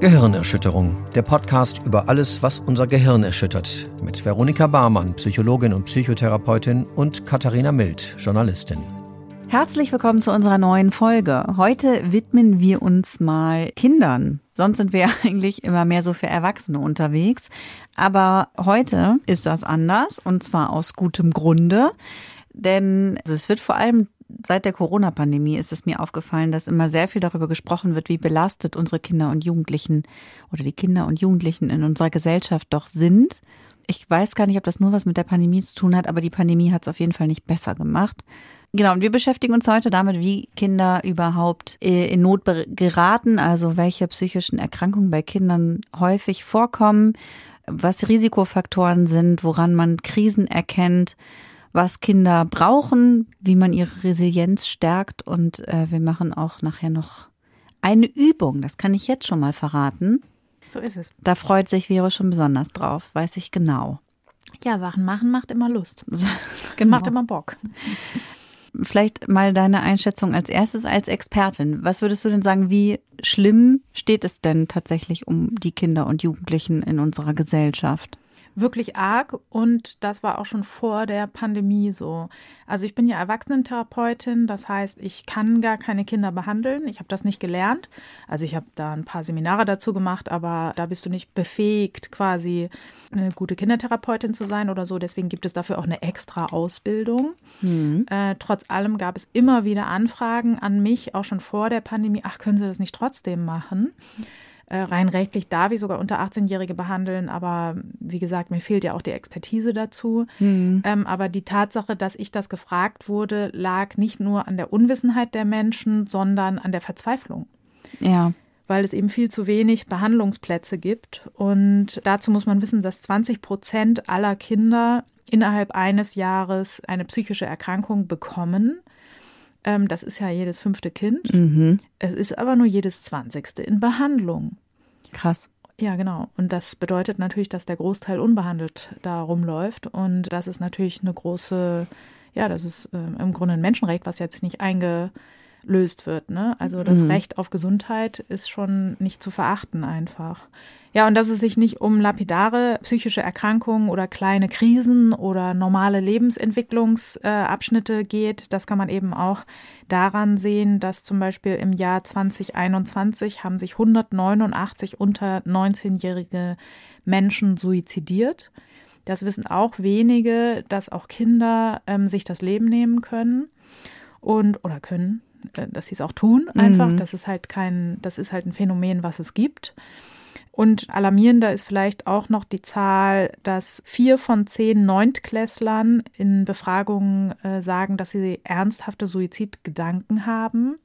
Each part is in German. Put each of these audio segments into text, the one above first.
Gehirnerschütterung, der Podcast über alles, was unser Gehirn erschüttert. Mit Veronika Barmann, Psychologin und Psychotherapeutin, und Katharina Mild, Journalistin. Herzlich willkommen zu unserer neuen Folge. Heute widmen wir uns mal Kindern. Sonst sind wir ja eigentlich immer mehr so für Erwachsene unterwegs. Aber heute ist das anders, und zwar aus gutem Grunde. Denn es wird vor allem seit der Corona-Pandemie ist es mir aufgefallen, dass immer sehr viel darüber gesprochen wird, wie belastet unsere Kinder und Jugendlichen oder die Kinder und Jugendlichen in unserer Gesellschaft doch sind. Ich weiß gar nicht, ob das nur was mit der Pandemie zu tun hat, aber die Pandemie hat es auf jeden Fall nicht besser gemacht. Genau, und wir beschäftigen uns heute damit, wie Kinder überhaupt in Not geraten, also welche psychischen Erkrankungen bei Kindern häufig vorkommen, was Risikofaktoren sind, woran man Krisen erkennt, was Kinder brauchen, wie man ihre Resilienz stärkt, und wir machen auch nachher noch eine Übung, das kann ich jetzt schon mal verraten. So ist es. Da freut sich Vero schon besonders drauf, weiß ich genau. Ja, Sachen machen macht immer Lust. Genau. Macht immer Bock. Vielleicht mal deine Einschätzung als erstes als Expertin. Was würdest du denn sagen, wie schlimm steht es denn tatsächlich um die Kinder und Jugendlichen in unserer Gesellschaft? Wirklich arg, und das war auch schon vor der Pandemie so. Also ich bin ja Erwachsenentherapeutin, das heißt, ich kann gar keine Kinder behandeln. Ich habe das nicht gelernt. Also ich habe da ein paar Seminare dazu gemacht, aber da bist du nicht befähigt, quasi eine gute Kindertherapeutin zu sein oder so. Deswegen gibt es dafür auch eine extra Ausbildung. Trotz allem gab es immer wieder Anfragen an mich, auch schon vor der Pandemie. Ach, können Sie das nicht trotzdem machen? Rein rechtlich darf ich sogar unter 18-Jährige behandeln, aber wie gesagt, mir fehlt ja auch die Expertise dazu. Aber die Tatsache, dass ich das gefragt wurde, lag nicht nur an der Unwissenheit der Menschen, sondern an der Verzweiflung. Ja. Weil es eben viel zu wenig Behandlungsplätze gibt. Und dazu muss man wissen, dass 20% aller Kinder innerhalb eines Jahres eine psychische Erkrankung bekommen. Das ist ja jedes 5. Kind. Es ist aber nur jedes 20. in Behandlung. Krass. Ja, genau. Und das bedeutet natürlich, dass der Großteil unbehandelt da rumläuft. Und das ist natürlich eine große, ja, das ist im Grunde ein Menschenrecht, was jetzt nicht eingelöst wird, ne? Also das Recht auf Gesundheit ist schon nicht zu verachten einfach. Ja, und dass es sich nicht um lapidare psychische Erkrankungen oder kleine Krisen oder normale Lebensentwicklungsabschnitte geht, das kann man eben auch daran sehen, dass zum Beispiel im Jahr 2021 haben sich 189 unter 19-jährige Menschen suizidiert. Das wissen auch wenige, dass auch Kinder sich das Leben nehmen können oder können, dass sie es auch tun einfach. Das ist halt ein Phänomen, was es gibt. Und alarmierender ist vielleicht auch noch die Zahl, dass 4 von 10 Neuntklässlern in Befragungen sagen, dass sie ernsthafte Suizidgedanken haben.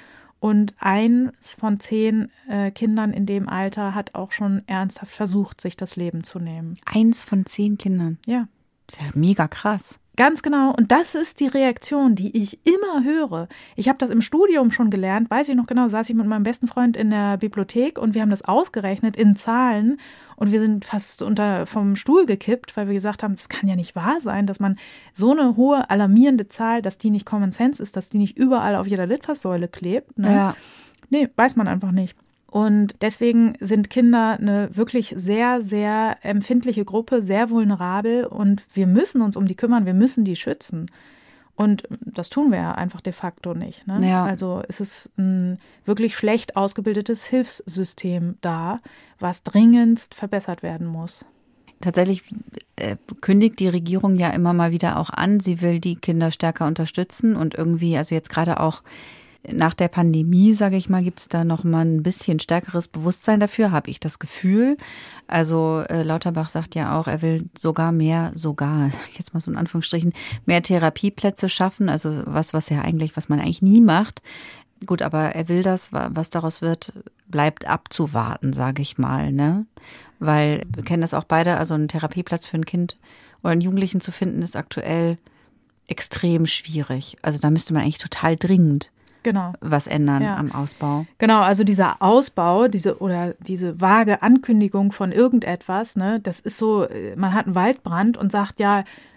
Und 1 von 10 Kindern in dem Alter hat auch schon ernsthaft versucht, sich das Leben zu nehmen. 1 von 10 Kindern? Ja. Das ist ja mega krass. Ganz genau. Und das ist die Reaktion, die ich immer höre. Ich habe das im Studium schon gelernt, weiß ich noch genau, saß ich mit meinem besten Freund in der Bibliothek und wir haben das ausgerechnet in Zahlen und wir sind fast vom Stuhl gekippt, weil wir gesagt haben, das kann ja nicht wahr sein, dass man so eine hohe, alarmierende Zahl, dass die nicht Common Sense ist, dass die nicht überall auf jeder Litfaßsäule klebt. Ne? Ja. Nee, weiß man einfach nicht. Und deswegen sind Kinder eine wirklich sehr, sehr empfindliche Gruppe, sehr vulnerabel, und wir müssen uns um die kümmern, wir müssen die schützen. Und das tun wir ja einfach de facto nicht. Ne? Ja. Also es ist ein wirklich schlecht ausgebildetes Hilfssystem da, was dringendst verbessert werden muss. Tatsächlich kündigt die Regierung ja immer mal wieder auch an, sie will die Kinder stärker unterstützen, und irgendwie, also jetzt gerade auch nach der Pandemie, sage ich mal, gibt es da noch mal ein bisschen stärkeres Bewusstsein dafür, habe ich das Gefühl. Also Lauterbach sagt ja auch, er will sogar jetzt mal so in Anführungsstrichen, mehr Therapieplätze schaffen, also was man eigentlich nie macht. Gut, aber er will das, was daraus wird, bleibt abzuwarten, sage ich mal, ne? Weil wir kennen das auch beide, also einen Therapieplatz für ein Kind oder einen Jugendlichen zu finden, ist aktuell extrem schwierig. Also da müsste man eigentlich total dringend was ändern am Ausbau. Genau, also dieser Ausbau, diese vage Ankündigung von irgendetwas, ne, das ist so, man hat einen Waldbrand und sagt, ja,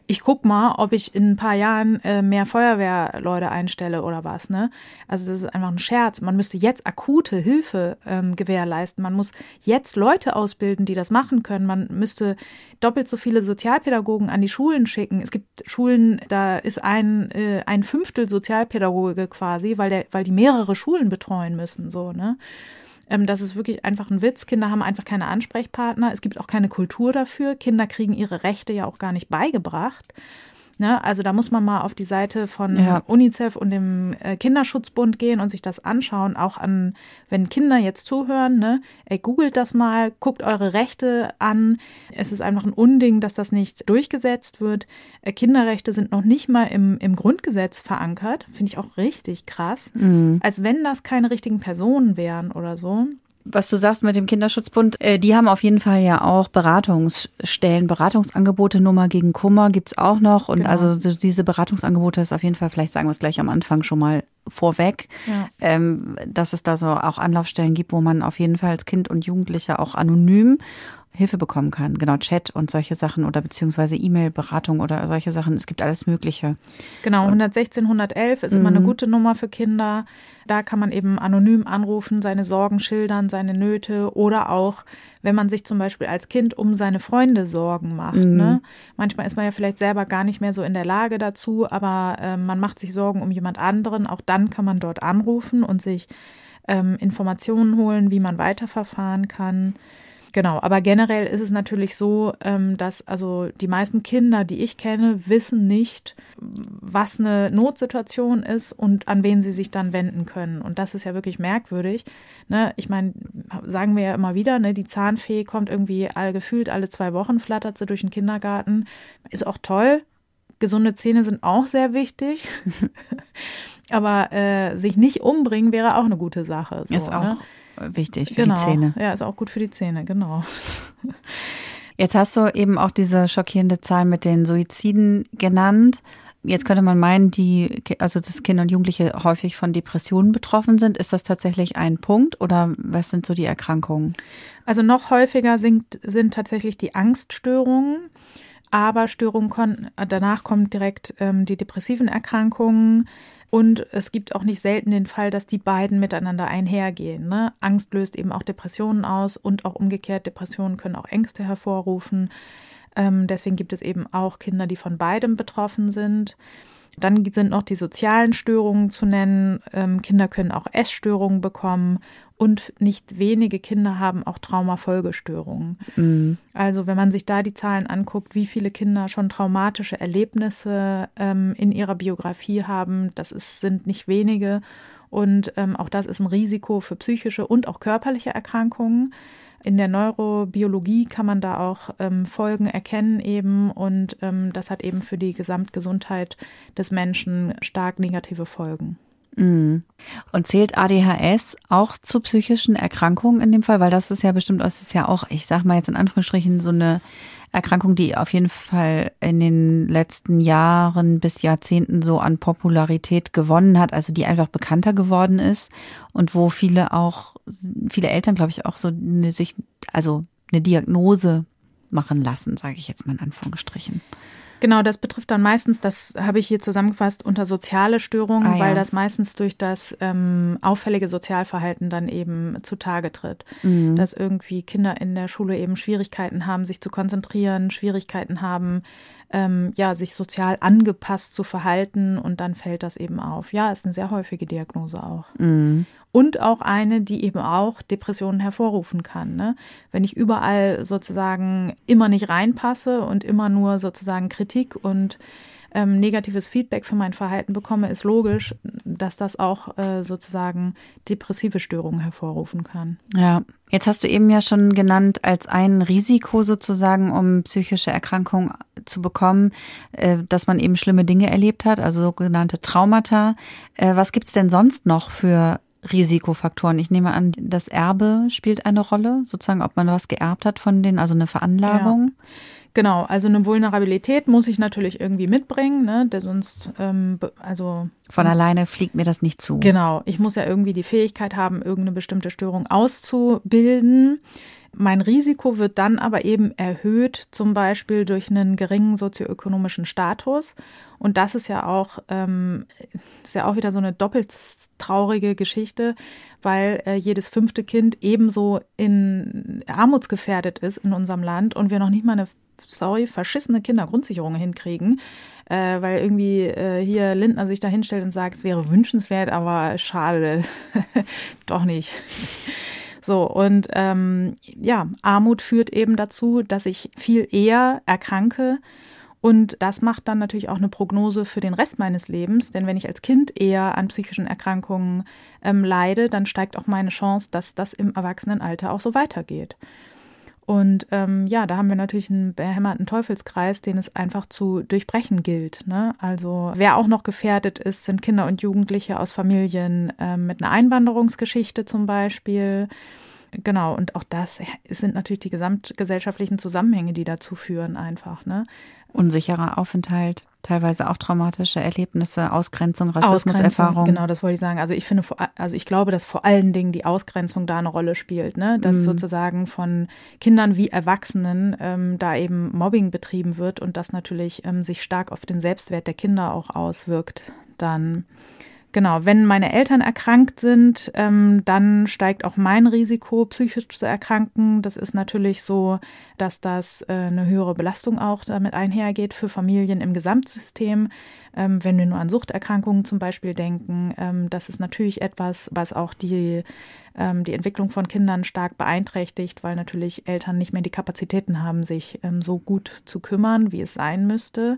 ich guck mal, ob ich in ein paar Jahren mehr Feuerwehrleute einstelle oder was, ne? Also das ist einfach ein Scherz. Man müsste jetzt akute Hilfe gewährleisten. Man muss jetzt Leute ausbilden, die das machen können. Man müsste doppelt so viele Sozialpädagogen an die Schulen schicken. Es gibt Schulen, da ist ein Fünftel Sozialpädagoge quasi, weil die mehrere Schulen betreuen müssen, so, ne? Das ist wirklich einfach ein Witz. Kinder haben einfach keine Ansprechpartner. Es gibt auch keine Kultur dafür. Kinder kriegen ihre Rechte ja auch gar nicht beigebracht. Ne? Also da muss man mal auf die Seite von UNICEF und dem Kinderschutzbund gehen und sich das anschauen. Auch wenn Kinder jetzt zuhören, ne? Googelt das mal, guckt eure Rechte an. Es ist einfach ein Unding, dass das nicht durchgesetzt wird. Kinderrechte sind noch nicht mal im Grundgesetz verankert. Finde ich auch richtig krass. Mhm. Als wenn das keine richtigen Personen wären oder so. Was du sagst mit dem Kinderschutzbund, die haben auf jeden Fall ja auch Beratungsstellen, Beratungsangebote, Nummer gegen Kummer gibt's auch noch. Und also diese Beratungsangebote ist auf jeden Fall, vielleicht sagen wir es gleich am Anfang schon mal vorweg, dass es da so auch Anlaufstellen gibt, wo man auf jeden Fall als Kind und Jugendlicher auch anonym Hilfe bekommen kann. Genau, Chat und solche Sachen oder beziehungsweise E-Mail-Beratung oder solche Sachen. Es gibt alles Mögliche. Genau, 116, 111 ist immer eine gute Nummer für Kinder. Da kann man eben anonym anrufen, seine Sorgen schildern, seine Nöte oder auch, wenn man sich zum Beispiel als Kind um seine Freunde Sorgen macht. Ne? Manchmal ist man ja vielleicht selber gar nicht mehr so in der Lage dazu, aber man macht sich Sorgen um jemand anderen. Auch dann kann man dort anrufen und sich Informationen holen, wie man weiterverfahren kann. Genau, aber generell ist es natürlich so, dass also die meisten Kinder, die ich kenne, wissen nicht, was eine Notsituation ist und an wen sie sich dann wenden können. Und das ist ja wirklich merkwürdig. Ne? Ich meine, sagen wir ja immer wieder, ne, die Zahnfee kommt irgendwie gefühlt alle 2 Wochen, flattert sie durch den Kindergarten. Ist auch toll. Gesunde Zähne sind auch sehr wichtig. Aber sich nicht umbringen wäre auch eine gute Sache. So, ist auch. Ne? Wichtig für die Zähne. Ja, ist auch gut für die Zähne, genau. Jetzt hast du eben auch diese schockierende Zahl mit den Suiziden genannt. Jetzt könnte man meinen, dass Kinder und Jugendliche häufig von Depressionen betroffen sind. Ist das tatsächlich ein Punkt oder was sind so die Erkrankungen? Also noch häufiger sind tatsächlich die Angststörungen. Aber danach kommen direkt die depressiven Erkrankungen. Und es gibt auch nicht selten den Fall, dass die beiden miteinander einhergehen. Ne? Angst löst eben auch Depressionen aus und auch umgekehrt, Depressionen können auch Ängste hervorrufen. Deswegen gibt es eben auch Kinder, die von beidem betroffen sind. Dann sind noch die sozialen Störungen zu nennen. Kinder können auch Essstörungen bekommen und nicht wenige Kinder haben auch Traumafolgestörungen. Mhm. Also wenn man sich da die Zahlen anguckt, wie viele Kinder schon traumatische Erlebnisse in ihrer Biografie haben, sind nicht wenige. Und auch das ist ein Risiko für psychische und auch körperliche Erkrankungen. In der Neurobiologie kann man da auch Folgen erkennen eben und das hat eben für die Gesamtgesundheit des Menschen stark negative Folgen. Und zählt ADHS auch zu psychischen Erkrankungen in dem Fall? Weil das ist ja bestimmt, das ist ja auch, ich sag mal jetzt in Anführungsstrichen, so eine Erkrankung, die auf jeden Fall in den letzten Jahren bis Jahrzehnten so an Popularität gewonnen hat, also die einfach bekannter geworden ist und wo viele Eltern, glaube ich, auch so eine Diagnose machen lassen, sage ich jetzt mal in Anführungsstrichen. Genau, das betrifft dann meistens, das habe ich hier zusammengefasst, unter soziale Störungen, weil das meistens durch das auffällige Sozialverhalten dann eben zutage tritt. Mhm. Dass irgendwie Kinder in der Schule eben Schwierigkeiten haben, sich zu konzentrieren, Schwierigkeiten haben, sich sozial angepasst zu verhalten und dann fällt das eben auf. Ja, ist eine sehr häufige Diagnose auch. Mhm. Und auch eine, die eben auch Depressionen hervorrufen kann. Ne? Wenn ich überall sozusagen immer nicht reinpasse und immer nur sozusagen Kritik und negatives Feedback für mein Verhalten bekomme, ist logisch, dass das auch sozusagen depressive Störungen hervorrufen kann. Ja, jetzt hast du eben ja schon genannt, als ein Risiko sozusagen, um psychische Erkrankungen zu bekommen, dass man eben schlimme Dinge erlebt hat, also sogenannte Traumata. Was gibt's denn sonst noch für Risikofaktoren? Ich nehme an, das Erbe spielt eine Rolle, sozusagen, ob man was geerbt hat von denen, also eine Veranlagung. Ja. Genau, also eine Vulnerabilität muss ich natürlich irgendwie mitbringen, ne? Sonst von alleine fliegt mir das nicht zu. Genau, ich muss ja irgendwie die Fähigkeit haben, irgendeine bestimmte Störung auszubilden. Mein Risiko wird dann aber eben erhöht, zum Beispiel durch einen geringen sozioökonomischen Status. Und das ist ja auch wieder so eine doppelt traurige Geschichte, weil jedes 5. Kind ebenso armutsgefährdet ist in unserem Land und wir noch nicht mal eine verschissene Kindergrundsicherung hinkriegen, weil irgendwie hier Lindner sich da hinstellt und sagt, es wäre wünschenswert, aber schade, doch nicht. So, und Armut führt eben dazu, dass ich viel eher erkranke. Und das macht dann natürlich auch eine Prognose für den Rest meines Lebens. Denn wenn ich als Kind eher an psychischen Erkrankungen leide, dann steigt auch meine Chance, dass das im Erwachsenenalter auch so weitergeht. Und da haben wir natürlich einen behämmerten Teufelskreis, den es einfach zu durchbrechen gilt, ne? Also wer auch noch gefährdet ist, sind Kinder und Jugendliche aus Familien mit einer Einwanderungsgeschichte zum Beispiel. Genau, und auch das sind natürlich die gesamtgesellschaftlichen Zusammenhänge, die dazu führen einfach, ne? Unsicherer Aufenthalt, teilweise auch traumatische Erlebnisse, Ausgrenzung, Rassismuserfahrung. Genau, das wollte ich sagen. Also ich glaube, dass vor allen Dingen die Ausgrenzung da eine Rolle spielt, ne? Dass sozusagen von Kindern wie Erwachsenen da eben Mobbing betrieben wird und das natürlich sich stark auf den Selbstwert der Kinder auch auswirkt dann. Genau, wenn meine Eltern erkrankt sind, dann steigt auch mein Risiko, psychisch zu erkranken. Das ist natürlich so, dass das eine höhere Belastung auch damit einhergeht für Familien im Gesamtsystem. Wenn wir nur an Suchterkrankungen zum Beispiel denken, das ist natürlich etwas, was auch die Entwicklung von Kindern stark beeinträchtigt, weil natürlich Eltern nicht mehr die Kapazitäten haben, sich so gut zu kümmern, wie es sein müsste.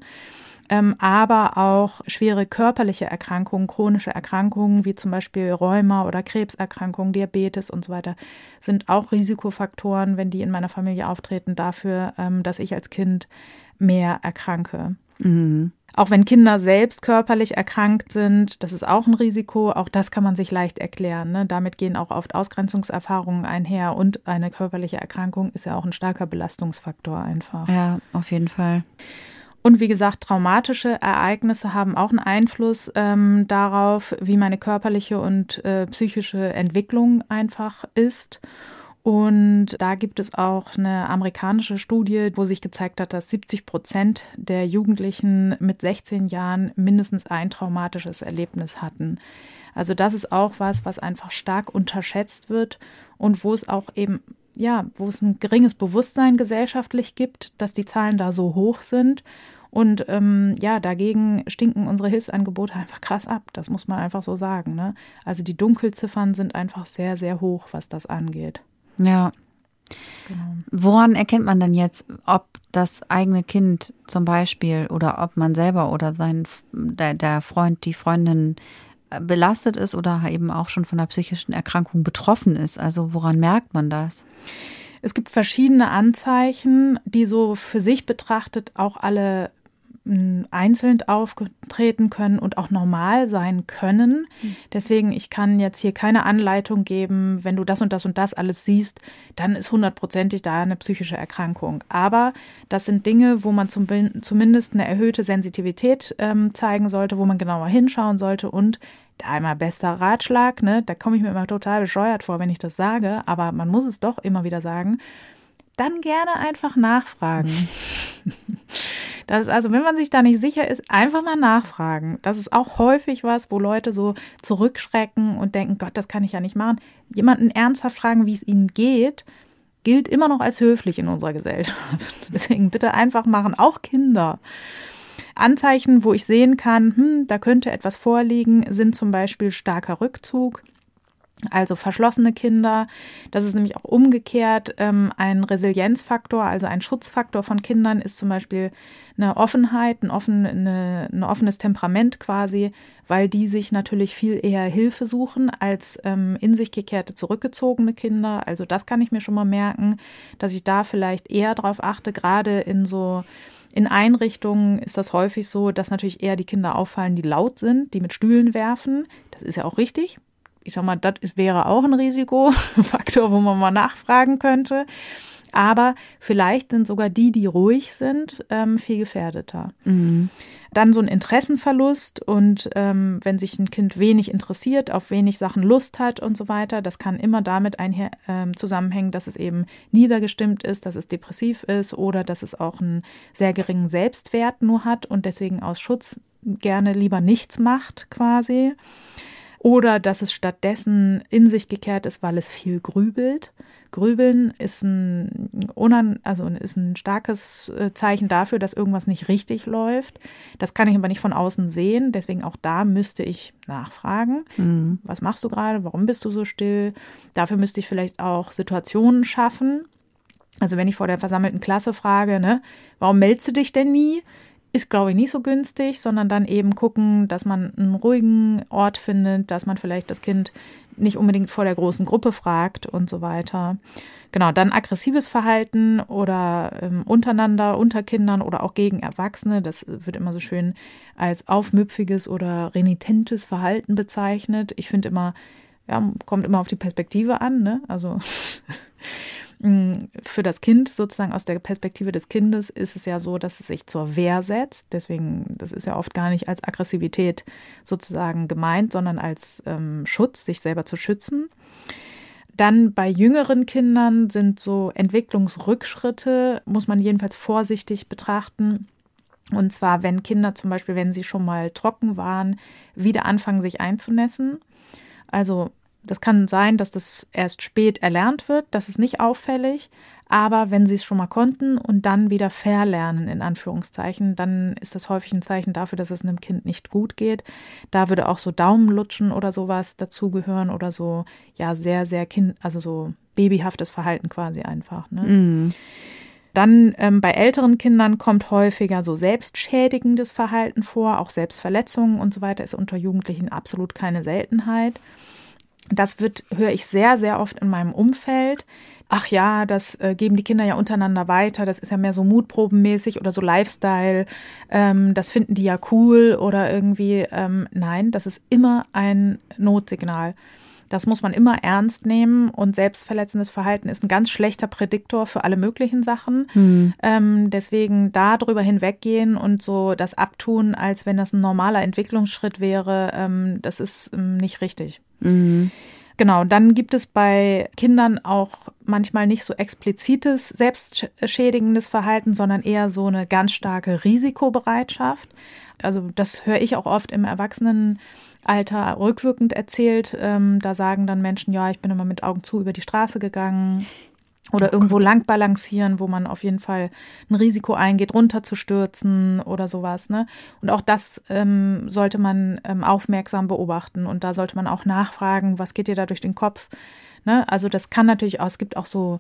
Aber auch schwere körperliche Erkrankungen, chronische Erkrankungen wie zum Beispiel Rheuma oder Krebserkrankungen, Diabetes und so weiter sind auch Risikofaktoren, wenn die in meiner Familie auftreten, dafür, dass ich als Kind mehr erkranke. Mhm. Auch wenn Kinder selbst körperlich erkrankt sind, das ist auch ein Risiko, auch das kann man sich leicht erklären, ne? Damit gehen auch oft Ausgrenzungserfahrungen einher und eine körperliche Erkrankung ist ja auch ein starker Belastungsfaktor einfach. Ja, auf jeden Fall. Und wie gesagt, traumatische Ereignisse haben auch einen Einfluss darauf, wie meine körperliche und psychische Entwicklung einfach ist. Und da gibt es auch eine amerikanische Studie, wo sich gezeigt hat, dass 70% der Jugendlichen mit 16 Jahren mindestens ein traumatisches Erlebnis hatten. Also das ist auch was einfach stark unterschätzt wird und wo es auch eben wo es ein geringes Bewusstsein gesellschaftlich gibt, dass die Zahlen da so hoch sind. Und dagegen stinken unsere Hilfsangebote einfach krass ab. Das muss man einfach so sagen, ne? Also die Dunkelziffern sind einfach sehr, sehr hoch, was das angeht. Ja. Genau. Woran erkennt man denn jetzt, ob das eigene Kind zum Beispiel oder ob man selber oder der Freund, die Freundin belastet ist oder eben auch schon von einer psychischen Erkrankung betroffen ist? Also woran merkt man das? Es gibt verschiedene Anzeichen, die so für sich betrachtet auch alle einzeln auftreten können und auch normal sein können. Deswegen, ich kann jetzt hier keine Anleitung geben, wenn du das und das und das alles siehst, dann ist 100%ig da eine psychische Erkrankung. Aber das sind Dinge, wo man zumindest eine erhöhte Sensitivität zeigen sollte, wo man genauer hinschauen sollte und da einmal bester Ratschlag, ne? Da komme ich mir immer total bescheuert vor, wenn ich das sage, aber man muss es doch immer wieder sagen, dann gerne einfach nachfragen. Das ist also, wenn man sich da nicht sicher ist, einfach mal nachfragen. Das ist auch häufig was, wo Leute so zurückschrecken und denken, Gott, das kann ich ja nicht machen. Jemanden ernsthaft fragen, wie es ihnen geht, gilt immer noch als höflich in unserer Gesellschaft. Deswegen bitte einfach machen, auch Kinder. Anzeichen, wo ich sehen kann, da könnte etwas vorliegen, sind zum Beispiel starker Rückzug. Also verschlossene Kinder, das ist nämlich auch umgekehrt ein Resilienzfaktor, also ein Schutzfaktor von Kindern ist zum Beispiel eine Offenheit, ein offenes Temperament quasi, weil die sich natürlich viel eher Hilfe suchen als in sich gekehrte, zurückgezogene Kinder. Also das kann ich mir schon mal merken, dass ich da vielleicht eher drauf achte, gerade in Einrichtungen ist das häufig so, dass natürlich eher die Kinder auffallen, die laut sind, die mit Stühlen werfen. Das ist ja auch richtig. Ich sag mal, das wäre auch ein Risikofaktor, wo man mal nachfragen könnte. Aber vielleicht sind sogar die ruhig sind, viel gefährdeter. Dann so ein Interessenverlust und wenn sich ein Kind wenig interessiert, auf wenig Sachen Lust hat und so weiter, das kann immer damit zusammenhängen, dass es eben niedergestimmt ist, dass es depressiv ist oder dass es auch einen sehr geringen Selbstwert nur hat und deswegen aus Schutz gerne lieber nichts macht quasi. Oder dass es stattdessen in sich gekehrt ist, weil es viel grübelt. Grübeln ist ein starkes Zeichen dafür, dass irgendwas nicht richtig läuft. Das kann ich aber nicht von außen sehen. Deswegen auch da müsste ich nachfragen. Was machst du gerade? Warum bist du so still? Dafür müsste ich vielleicht auch Situationen schaffen. Also wenn ich vor der versammelten Klasse frage, ne, warum meldest du dich denn nie? Ist, glaube ich, nicht so günstig, sondern dann eben gucken, dass man einen ruhigen Ort findet, dass man vielleicht das Kind nicht unbedingt vor der großen Gruppe fragt und so weiter. Genau, dann aggressives Verhalten oder untereinander, unter Kindern oder auch gegen Erwachsene. Das wird immer so schön als aufmüpfiges oder renitentes Verhalten bezeichnet. Ich finde immer, ja, kommt immer auf die Perspektive an, ne? Also für das Kind sozusagen aus der Perspektive des Kindes ist es ja so, dass es sich zur Wehr setzt. Deswegen, das ist ja oft gar nicht als Aggressivität sozusagen gemeint, sondern als Schutz, sich selber zu schützen. Dann bei jüngeren Kindern sind so Entwicklungsrückschritte, muss man jedenfalls vorsichtig betrachten. Und zwar, wenn Kinder zum Beispiel, wenn sie schon mal trocken waren, wieder anfangen, sich einzunässen. Also das kann sein, dass das erst spät erlernt wird, das ist nicht auffällig, aber wenn sie es schon mal konnten und dann wieder verlernen, in Anführungszeichen, dann ist das häufig ein Zeichen dafür, dass es einem Kind nicht gut geht. Da würde auch so Daumenlutschen oder sowas dazugehören oder so, ja, sehr, sehr also so babyhaftes Verhalten quasi einfach, ne? Dann bei älteren Kindern kommt häufiger so selbstschädigendes Verhalten vor, auch Selbstverletzungen und so weiter ist unter Jugendlichen absolut keine Seltenheit. Das höre ich sehr, sehr oft in meinem Umfeld. Ach ja, das geben die Kinder ja untereinander weiter. Das ist ja mehr so mutprobenmäßig oder so Lifestyle. Das finden die ja cool oder irgendwie. Nein, das ist immer ein Notsignal. Das muss man immer ernst nehmen und selbstverletzendes Verhalten ist ein ganz schlechter Prädiktor für alle möglichen Sachen. Deswegen da drüber hinweggehen und so das abtun, als wenn das ein normaler Entwicklungsschritt wäre, das ist nicht richtig. Genau, dann gibt es bei Kindern auch manchmal nicht so explizites selbstschädigendes Verhalten, sondern eher so eine ganz starke Risikobereitschaft. Also das höre ich auch oft im Erwachsenenalter rückwirkend erzählt. Da sagen dann Menschen, ja, ich bin immer mit Augen zu über die Straße gegangen. Oder irgendwo lang balancieren, wo man auf jeden Fall ein Risiko eingeht, runterzustürzen oder sowas, ne? Und auch das sollte man aufmerksam beobachten und da sollte man auch nachfragen, was geht dir da durch den Kopf, ne? Also das kann natürlich auch, es gibt auch so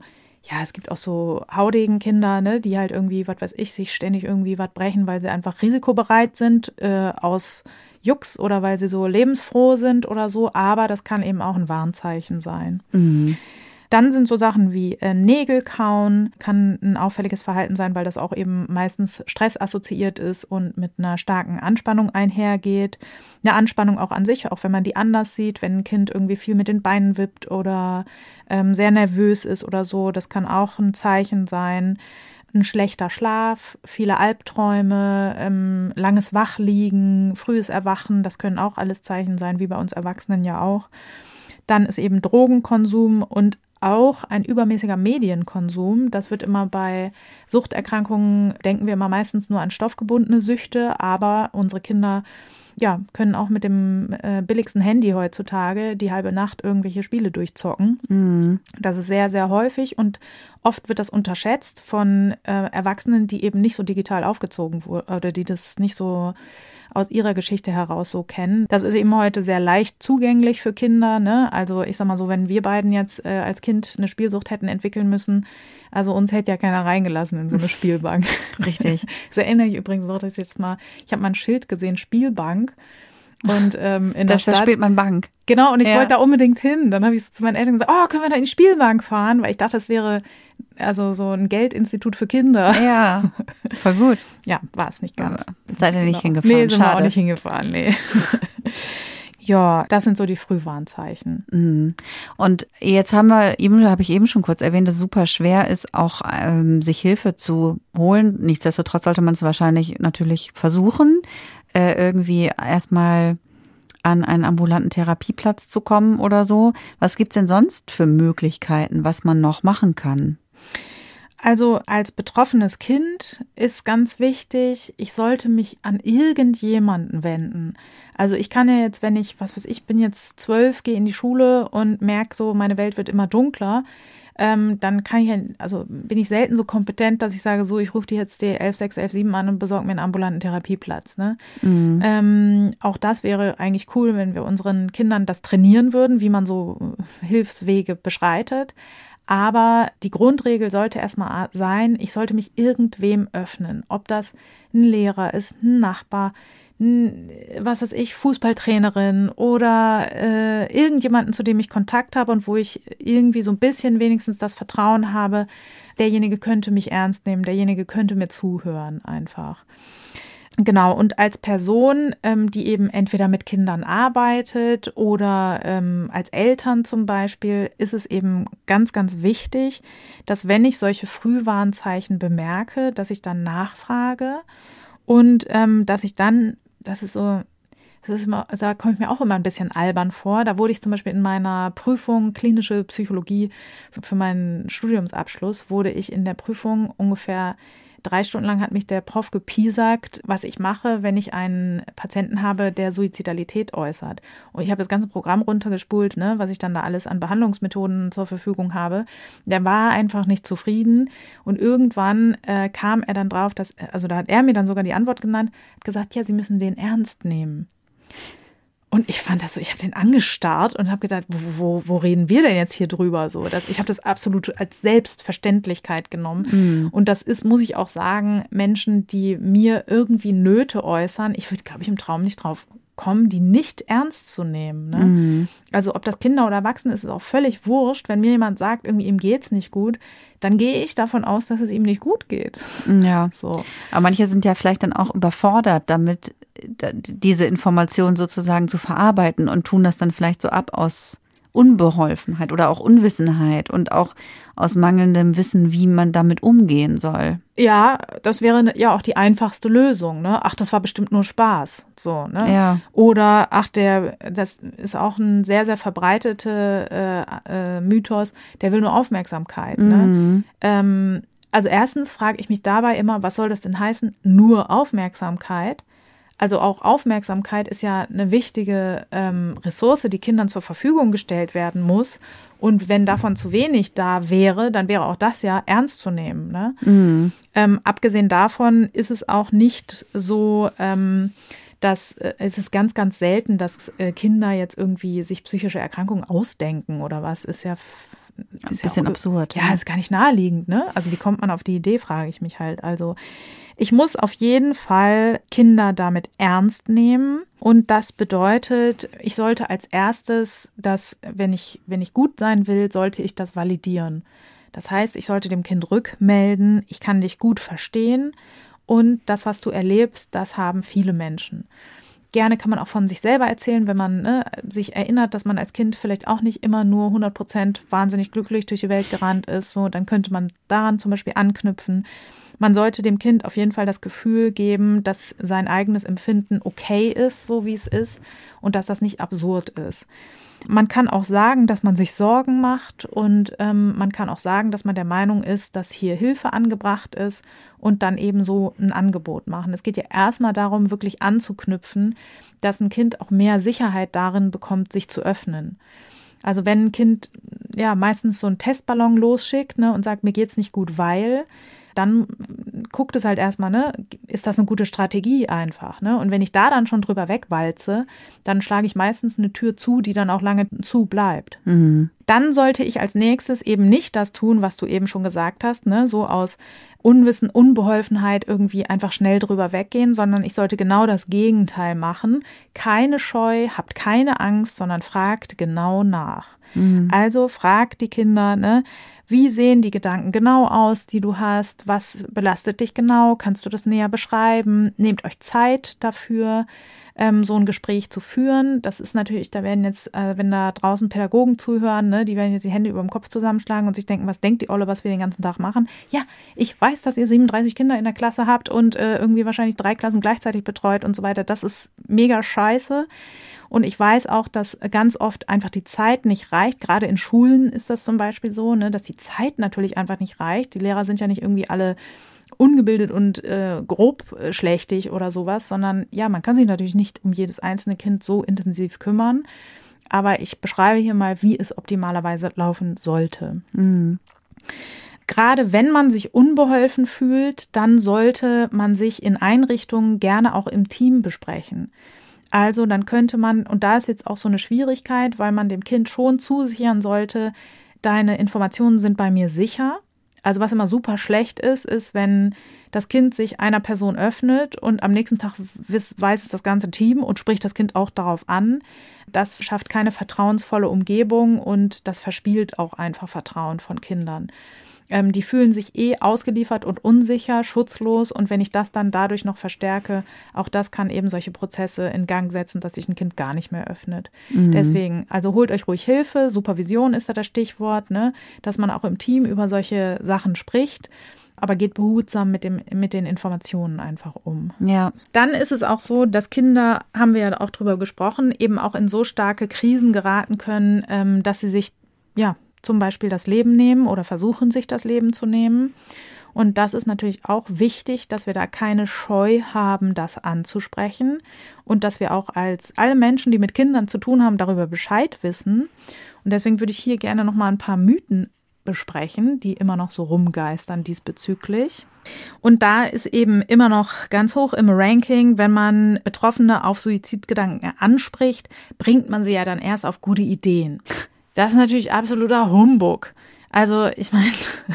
haudegen Kinder, ne, die halt irgendwie, was weiß ich, sich ständig irgendwie was brechen, weil sie einfach risikobereit sind, aus Jux oder weil sie so lebensfroh sind oder so, aber das kann eben auch ein Warnzeichen sein. Dann sind so Sachen wie Nägel kauen, kann ein auffälliges Verhalten sein, weil das auch eben meistens stressassoziiert ist und mit einer starken Anspannung einhergeht. Eine Anspannung auch an sich, auch wenn man die anders sieht, wenn ein Kind irgendwie viel mit den Beinen wippt oder sehr nervös ist oder so, das kann auch ein Zeichen sein. Ein schlechter Schlaf, viele Albträume, langes Wachliegen, frühes Erwachen, das können auch alles Zeichen sein, wie bei uns Erwachsenen ja auch. Dann ist eben Drogenkonsum und auch ein übermäßiger Medienkonsum. Das wird immer bei Suchterkrankungen, denken wir immer meistens nur an stoffgebundene Süchte, aber unsere Kinder können auch mit dem billigsten Handy heutzutage die halbe Nacht irgendwelche Spiele durchzocken. Das ist sehr, sehr häufig und oft wird das unterschätzt von Erwachsenen, die eben nicht so digital aufgezogen wurden oder die das nicht so aus ihrer Geschichte heraus so kennen. Das ist eben heute sehr leicht zugänglich für Kinder, ne? Also ich sag mal so, wenn wir beiden jetzt als Kind eine Spielsucht hätten entwickeln müssen, also uns hätte ja keiner reingelassen in so eine Spielbank. Richtig. Das erinnere ich übrigens noch, dass ich habe mal ein Schild gesehen, Spielbank. Und in der Stadt. Da spielt man Bank. Genau, und ich wollte da unbedingt hin. Dann habe ich so zu meinen Eltern gesagt, können wir da in die Spielbank fahren? Weil ich dachte, das wäre also so ein Geldinstitut für Kinder. Ja, voll gut. Ja, war es nicht ganz. Seid ihr nicht hingefahren? Nee, sind wir auch nicht hingefahren, nee. Ja, das sind so die Frühwarnzeichen. Und jetzt habe ich eben schon kurz erwähnt, dass es super schwer ist, auch sich Hilfe zu holen. Nichtsdestotrotz sollte man es wahrscheinlich natürlich versuchen, irgendwie erstmal an einen ambulanten Therapieplatz zu kommen oder so. Was gibt's denn sonst für Möglichkeiten, was man noch machen kann? Also als betroffenes Kind ist ganz wichtig, ich sollte mich an irgendjemanden wenden. Also ich kann ja jetzt, wenn ich, bin jetzt 12, gehe in die Schule und merke so, meine Welt wird immer dunkler, dann bin ich selten so kompetent, dass ich sage, so, ich rufe die jetzt die 11617 an und besorge mir einen ambulanten Therapieplatz. Ne? Auch das wäre eigentlich cool, wenn wir unseren Kindern das trainieren würden, wie man so Hilfswege beschreitet. Aber die Grundregel sollte erstmal sein, ich sollte mich irgendwem öffnen. Ob das ein Lehrer ist, ein Nachbar, Fußballtrainerin oder irgendjemanden, zu dem ich Kontakt habe und wo ich irgendwie so ein bisschen wenigstens das Vertrauen habe, derjenige könnte mich ernst nehmen, derjenige könnte mir zuhören einfach. Genau, und als Person, die eben entweder mit Kindern arbeitet oder als Eltern zum Beispiel, ist es eben ganz, ganz wichtig, dass wenn ich solche Frühwarnzeichen bemerke, dass ich dann nachfrage und dass ich dann, da komme ich mir auch immer ein bisschen albern vor. Da wurde ich zum Beispiel in meiner Prüfung klinische Psychologie für meinen Studiumsabschluss, wurde ich in der Prüfung ungefähr 3 Stunden lang hat mich der Prof gepiesackt, was ich mache, wenn ich einen Patienten habe, der Suizidalität äußert. Und ich habe das ganze Programm runtergespult, ne, was ich dann da alles an Behandlungsmethoden zur Verfügung habe. Der war einfach nicht zufrieden. Und irgendwann kam er dann drauf, da hat er mir dann sogar die Antwort genannt, hat gesagt, ja, Sie müssen den ernst nehmen. Und ich fand das so, ich habe den angestarrt und habe gedacht, wo reden wir denn jetzt hier drüber? So, ich habe das absolut als Selbstverständlichkeit genommen. Und das ist, muss ich auch sagen, Menschen, die mir irgendwie Nöte äußern, ich würde, glaube ich, im Traum nicht drauf kommen, die nicht ernst zu nehmen. Ne? Also ob das Kinder oder Erwachsene ist, ist auch völlig wurscht. Wenn mir jemand sagt, irgendwie ihm geht's nicht gut, dann gehe ich davon aus, dass es ihm nicht gut geht. Ja, so. Aber manche sind ja vielleicht dann auch überfordert damit, diese Information sozusagen zu verarbeiten und tun das dann vielleicht so ab aus Unbeholfenheit oder auch Unwissenheit und auch aus mangelndem Wissen, wie man damit umgehen soll. Ja, das wäre ja auch die einfachste Lösung, ne? Ach, das war bestimmt nur Spaß, so, ne? Ja. Oder das ist auch ein sehr, sehr verbreiteter Mythos, der will nur Aufmerksamkeit, ne? Also erstens frage ich mich dabei immer, was soll das denn heißen? Nur Aufmerksamkeit. Also auch Aufmerksamkeit ist ja eine wichtige Ressource, die Kindern zur Verfügung gestellt werden muss. Und wenn davon zu wenig da wäre, dann wäre auch das ja ernst zu nehmen. Ne? Abgesehen davon ist es auch nicht so, dass es ist ganz, ganz selten, dass Kinder jetzt irgendwie sich psychische Erkrankungen ausdenken oder was. Ist ja ein bisschen absurd. Ja, ist gar nicht naheliegend. Ne? Also wie kommt man auf die Idee, frage ich mich halt. Also ich muss auf jeden Fall Kinder damit ernst nehmen. Und das bedeutet, ich sollte als erstes, wenn ich gut sein will, sollte ich das validieren. Das heißt, ich sollte dem Kind rückmelden, ich kann dich gut verstehen und das, was du erlebst, das haben viele Menschen. Gerne kann man auch von sich selber erzählen, wenn man sich erinnert, dass man als Kind vielleicht auch nicht immer nur 100% wahnsinnig glücklich durch die Welt gerannt ist. So, dann könnte man daran zum Beispiel anknüpfen. Man sollte dem Kind auf jeden Fall das Gefühl geben, dass sein eigenes Empfinden okay ist, so wie es ist, und dass das nicht absurd ist. Man kann auch sagen, dass man sich Sorgen macht und man kann auch sagen, dass man der Meinung ist, dass hier Hilfe angebracht ist und dann eben so ein Angebot machen. Es geht ja erstmal darum, wirklich anzuknüpfen, dass ein Kind auch mehr Sicherheit darin bekommt, sich zu öffnen. Also wenn ein Kind ja meistens so einen Testballon losschickt, ne, und sagt, mir geht's nicht gut, weil, dann guckt es halt erstmal, ne, ist das eine gute Strategie einfach, ne? Und wenn ich da dann schon drüber wegwalze, dann schlage ich meistens eine Tür zu, die dann auch lange zu bleibt. Dann sollte ich als nächstes eben nicht das tun, was du eben schon gesagt hast, ne, so aus Unwissen, Unbeholfenheit irgendwie einfach schnell drüber weggehen, sondern ich sollte genau das Gegenteil machen. Keine Scheu, habt keine Angst, sondern fragt genau nach. Also fragt die Kinder, ne, wie sehen die Gedanken genau aus, die du hast? Was belastet dich genau? Kannst du das näher beschreiben? Nehmt euch Zeit dafür. so ein Gespräch zu führen. Das ist natürlich, da werden jetzt, wenn da draußen Pädagogen zuhören, ne, die werden jetzt die Hände über dem Kopf zusammenschlagen und sich denken, was denkt die Olle, was wir den ganzen Tag machen? Ja, ich weiß, dass ihr 37 Kinder in der Klasse habt und irgendwie wahrscheinlich 3 Klassen gleichzeitig betreut und so weiter. Das ist mega scheiße. Und ich weiß auch, dass ganz oft einfach die Zeit nicht reicht. Gerade in Schulen ist das zum Beispiel so, ne, dass die Zeit natürlich einfach nicht reicht. Die Lehrer sind ja nicht irgendwie alle ungebildet und grobschlächtig oder sowas, sondern ja, man kann sich natürlich nicht um jedes einzelne Kind so intensiv kümmern. Aber ich beschreibe hier mal, wie es optimalerweise laufen sollte. Mhm. Gerade wenn man sich unbeholfen fühlt, dann sollte man sich in Einrichtungen gerne auch im Team besprechen. Also dann könnte man, und da ist jetzt auch so eine Schwierigkeit, weil man dem Kind schon zusichern sollte, deine Informationen sind bei mir sicher. Also was immer super schlecht ist, wenn das Kind sich einer Person öffnet und am nächsten Tag weiß es das ganze Team und spricht das Kind auch darauf an. Das schafft keine vertrauensvolle Umgebung und das verspielt auch einfach Vertrauen von Kindern. Die fühlen sich ausgeliefert und unsicher, schutzlos. Und wenn ich das dann dadurch noch verstärke, auch das kann eben solche Prozesse in Gang setzen, dass sich ein Kind gar nicht mehr öffnet. Mhm. Deswegen, also holt euch ruhig Hilfe. Supervision ist da das Stichwort, ne? Dass man auch im Team über solche Sachen spricht. Aber geht behutsam mit den Informationen einfach um. Ja. Dann ist es auch so, dass Kinder, haben wir ja auch drüber gesprochen, eben auch in so starke Krisen geraten können, dass sie sich, ja, zum Beispiel das Leben nehmen oder versuchen, sich das Leben zu nehmen. Und das ist natürlich auch wichtig, dass wir da keine Scheu haben, das anzusprechen und dass wir auch als alle Menschen, die mit Kindern zu tun haben, darüber Bescheid wissen. Und deswegen würde ich hier gerne noch mal ein paar Mythen besprechen, die immer noch so rumgeistern diesbezüglich. Und da ist eben immer noch ganz hoch im Ranking, wenn man Betroffene auf Suizidgedanken anspricht, bringt man sie ja dann erst auf gute Ideen. Das ist natürlich absoluter Humbug. Also ich meine,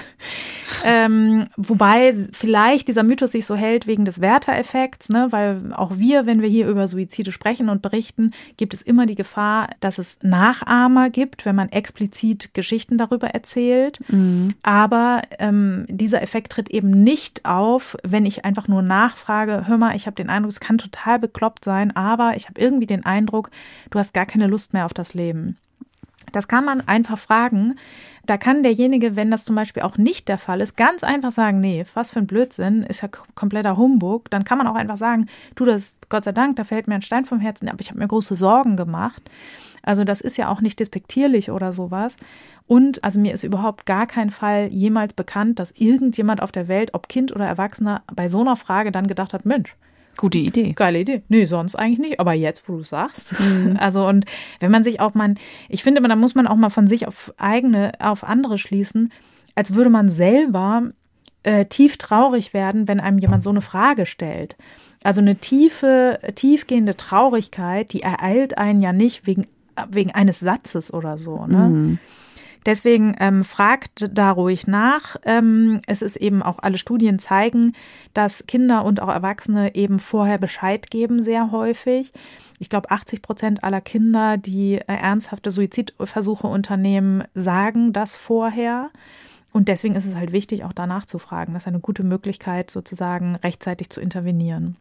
wobei vielleicht dieser Mythos sich so hält wegen des Werther-Effekts, ne? Weil auch wir, wenn wir hier über Suizide sprechen und berichten, gibt es immer die Gefahr, dass es Nachahmer gibt, wenn man explizit Geschichten darüber erzählt. Mhm. Aber dieser Effekt tritt eben nicht auf, wenn ich einfach nur nachfrage, hör mal, ich habe den Eindruck, es kann total bekloppt sein, aber ich habe irgendwie den Eindruck, du hast gar keine Lust mehr auf das Leben. Das kann man einfach fragen. Da kann derjenige, wenn das zum Beispiel auch nicht der Fall ist, ganz einfach sagen, nee, was für ein Blödsinn, ist ja kompletter Humbug. Dann kann man auch einfach sagen, du, das Gott sei Dank, da fällt mir ein Stein vom Herzen, aber ich habe mir große Sorgen gemacht. Also das ist ja auch nicht despektierlich oder sowas. Und also mir ist überhaupt gar kein Fall jemals bekannt, dass irgendjemand auf der Welt, ob Kind oder Erwachsener, bei so einer Frage dann gedacht hat, Mensch, gute Idee. Geile Idee. Nee, sonst eigentlich nicht. Aber jetzt, wo du sagst. Mhm. Also, und wenn man sich auch ich finde, da muss man auch mal von sich auf andere schließen, als würde man selber tief traurig werden, wenn einem jemand so eine Frage stellt. Also eine tiefgehende Traurigkeit, die ereilt einen ja nicht wegen eines Satzes oder so, ne? Mhm. Deswegen fragt da ruhig nach. Es ist eben auch, alle Studien zeigen, dass Kinder und auch Erwachsene eben vorher Bescheid geben, sehr häufig. Ich glaube, 80% aller Kinder, die ernsthafte Suizidversuche unternehmen, sagen das vorher. Und deswegen ist es halt wichtig, auch danach zu fragen. Das ist eine gute Möglichkeit, sozusagen rechtzeitig zu intervenieren.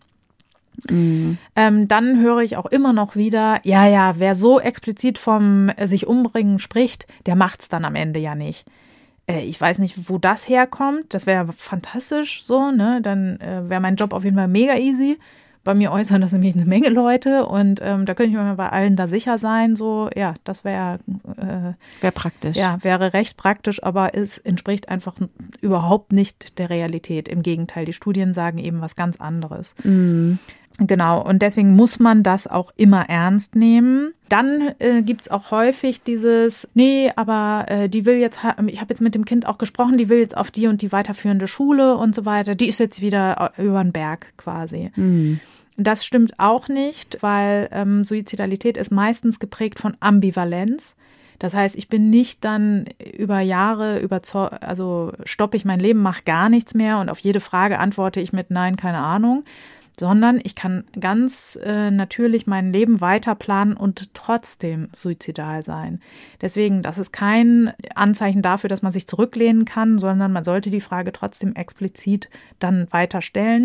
Mhm. Dann höre ich auch immer noch wieder, ja, wer so explizit vom sich umbringen spricht, der macht's dann am Ende ja nicht. Ich weiß nicht, wo das herkommt. Das wäre fantastisch so, ne? Dann wäre mein Job auf jeden Fall mega easy. Bei mir äußern das nämlich eine Menge Leute und da könnte ich mir bei allen da sicher sein. So, ja, das wäre praktisch. Ja, wäre recht praktisch, aber es entspricht einfach überhaupt nicht der Realität. Im Gegenteil, die Studien sagen eben was ganz anderes. Mhm. Genau, und deswegen muss man das auch immer ernst nehmen. Dann gibt's auch häufig dieses, nee, aber die will jetzt, ich habe jetzt mit dem Kind auch gesprochen, die will jetzt auf die und die weiterführende Schule und so weiter. Die ist jetzt wieder über den Berg quasi. Mhm. Das stimmt auch nicht, weil Suizidalität ist meistens geprägt von Ambivalenz. Das heißt, ich bin nicht dann über Jahre also stoppe ich mein Leben, mache gar nichts mehr und auf jede Frage antworte ich mit Nein, keine Ahnung. Sondern ich kann ganz natürlich mein Leben weiter planen und trotzdem suizidal sein. Deswegen, das ist kein Anzeichen dafür, dass man sich zurücklehnen kann, sondern man sollte die Frage trotzdem explizit dann weiter stellen.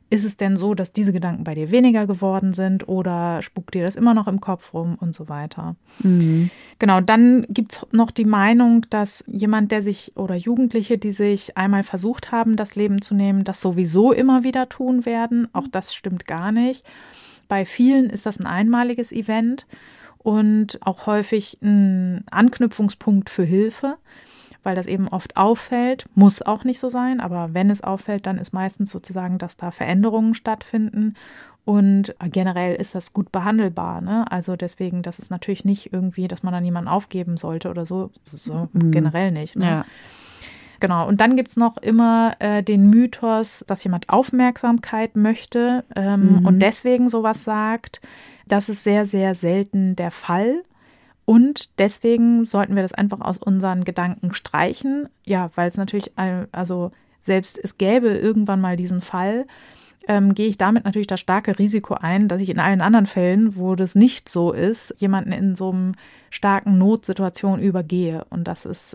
ist es denn so, dass diese Gedanken bei dir weniger geworden sind oder spukt dir das immer noch im Kopf rum und so weiter. Mhm. Genau, dann gibt es noch die Meinung, dass jemand, der sich oder Jugendliche, die sich einmal versucht haben, das Leben zu nehmen, das sowieso immer wieder tun werden. Auch das stimmt gar nicht. Bei vielen ist das ein einmaliges Event und auch häufig ein Anknüpfungspunkt für Hilfe, weil das eben oft auffällt, muss auch nicht so sein, aber wenn es auffällt, dann ist meistens sozusagen, dass da Veränderungen stattfinden und generell ist das gut behandelbar, ne? Also deswegen, das ist natürlich nicht irgendwie, dass man dann jemanden aufgeben sollte oder so, generell nicht. Ne? Ja. Genau, und dann gibt es noch immer den Mythos, dass jemand Aufmerksamkeit möchte und deswegen sowas sagt. Das ist sehr, sehr selten der Fall. Und deswegen sollten wir das einfach aus unseren Gedanken streichen. Ja, weil es natürlich, also selbst es gäbe irgendwann mal diesen Fall, gehe ich damit natürlich das starke Risiko ein, dass ich in allen anderen Fällen, wo das nicht so ist, jemanden in so einem starken Notsituation übergehe. Und das ist,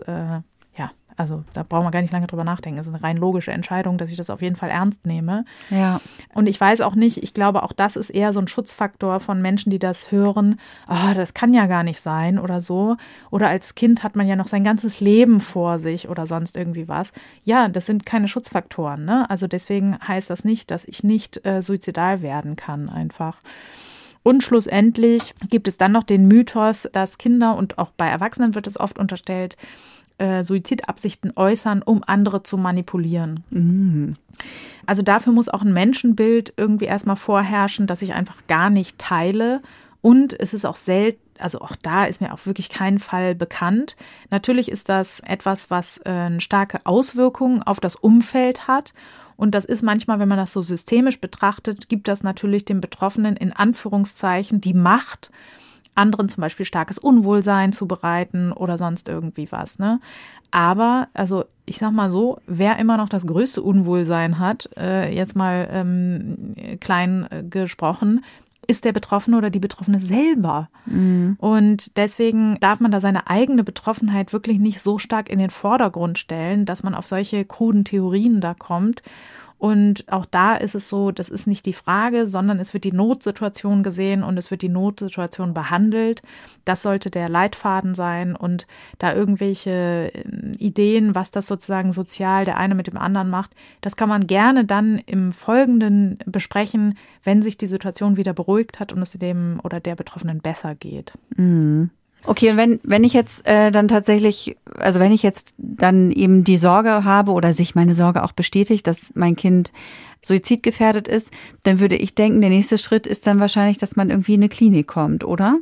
also da brauchen wir gar nicht lange drüber nachdenken. Es ist eine rein logische Entscheidung, dass ich das auf jeden Fall ernst nehme. Ja. Und ich weiß auch nicht, ich glaube auch das ist eher so ein Schutzfaktor von Menschen, die das hören. Das kann ja gar nicht sein oder so. Oder als Kind hat man ja noch sein ganzes Leben vor sich oder sonst irgendwie was. Ja, das sind keine Schutzfaktoren, ne? Also deswegen heißt das nicht, dass ich nicht suizidal werden kann einfach. Und schlussendlich gibt es dann noch den Mythos, dass Kinder und auch bei Erwachsenen wird es oft unterstellt, Suizidabsichten äußern, um andere zu manipulieren. Mhm. Also dafür muss auch ein Menschenbild irgendwie erstmal vorherrschen, das ich einfach gar nicht teile. Und es ist auch selten, also auch da ist mir auch wirklich kein Fall bekannt. Natürlich ist das etwas, was eine starke Auswirkungen auf das Umfeld hat. Und das ist manchmal, wenn man das so systemisch betrachtet, gibt das natürlich den Betroffenen in Anführungszeichen die Macht, anderen zum Beispiel starkes Unwohlsein zu bereiten oder sonst irgendwie was, ne? Aber, also ich sag mal so, wer immer noch das größte Unwohlsein hat, jetzt mal klein gesprochen, ist der Betroffene oder die Betroffene selber. Mhm. Und deswegen darf man da seine eigene Betroffenheit wirklich nicht so stark in den Vordergrund stellen, dass man auf solche kruden Theorien da kommt. Und auch da ist es so, das ist nicht die Frage, sondern es wird die Notsituation gesehen und es wird die Notsituation behandelt. Das sollte der Leitfaden sein und da irgendwelche Ideen, was das sozusagen sozial der eine mit dem anderen macht, das kann man gerne dann im Folgenden besprechen, wenn sich die Situation wieder beruhigt hat und es dem oder der Betroffenen besser geht. Mhm. Okay, und wenn ich jetzt dann tatsächlich, also wenn ich jetzt dann eben die Sorge habe oder sich meine Sorge auch bestätigt, dass mein Kind suizidgefährdet ist, dann würde ich denken, der nächste Schritt ist dann wahrscheinlich, dass man irgendwie in eine Klinik kommt, oder?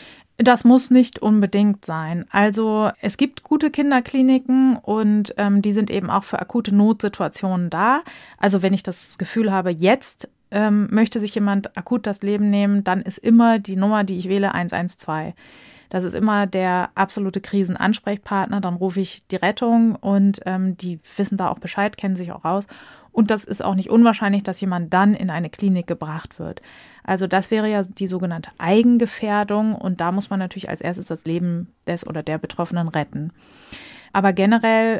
Das muss nicht unbedingt sein. Also es gibt gute Kinderkliniken und die sind eben auch für akute Notsituationen da. Also wenn ich das Gefühl habe, jetzt möchte sich jemand akut das Leben nehmen, dann ist immer die Nummer, die ich wähle, 112. Das ist immer der absolute Krisenansprechpartner. Dann rufe ich die Rettung und die wissen da auch Bescheid, kennen sich auch aus. Und das ist auch nicht unwahrscheinlich, dass jemand dann in eine Klinik gebracht wird. Also das wäre ja die sogenannte Eigengefährdung. Und da muss man natürlich als erstes das Leben des oder der Betroffenen retten. Aber generell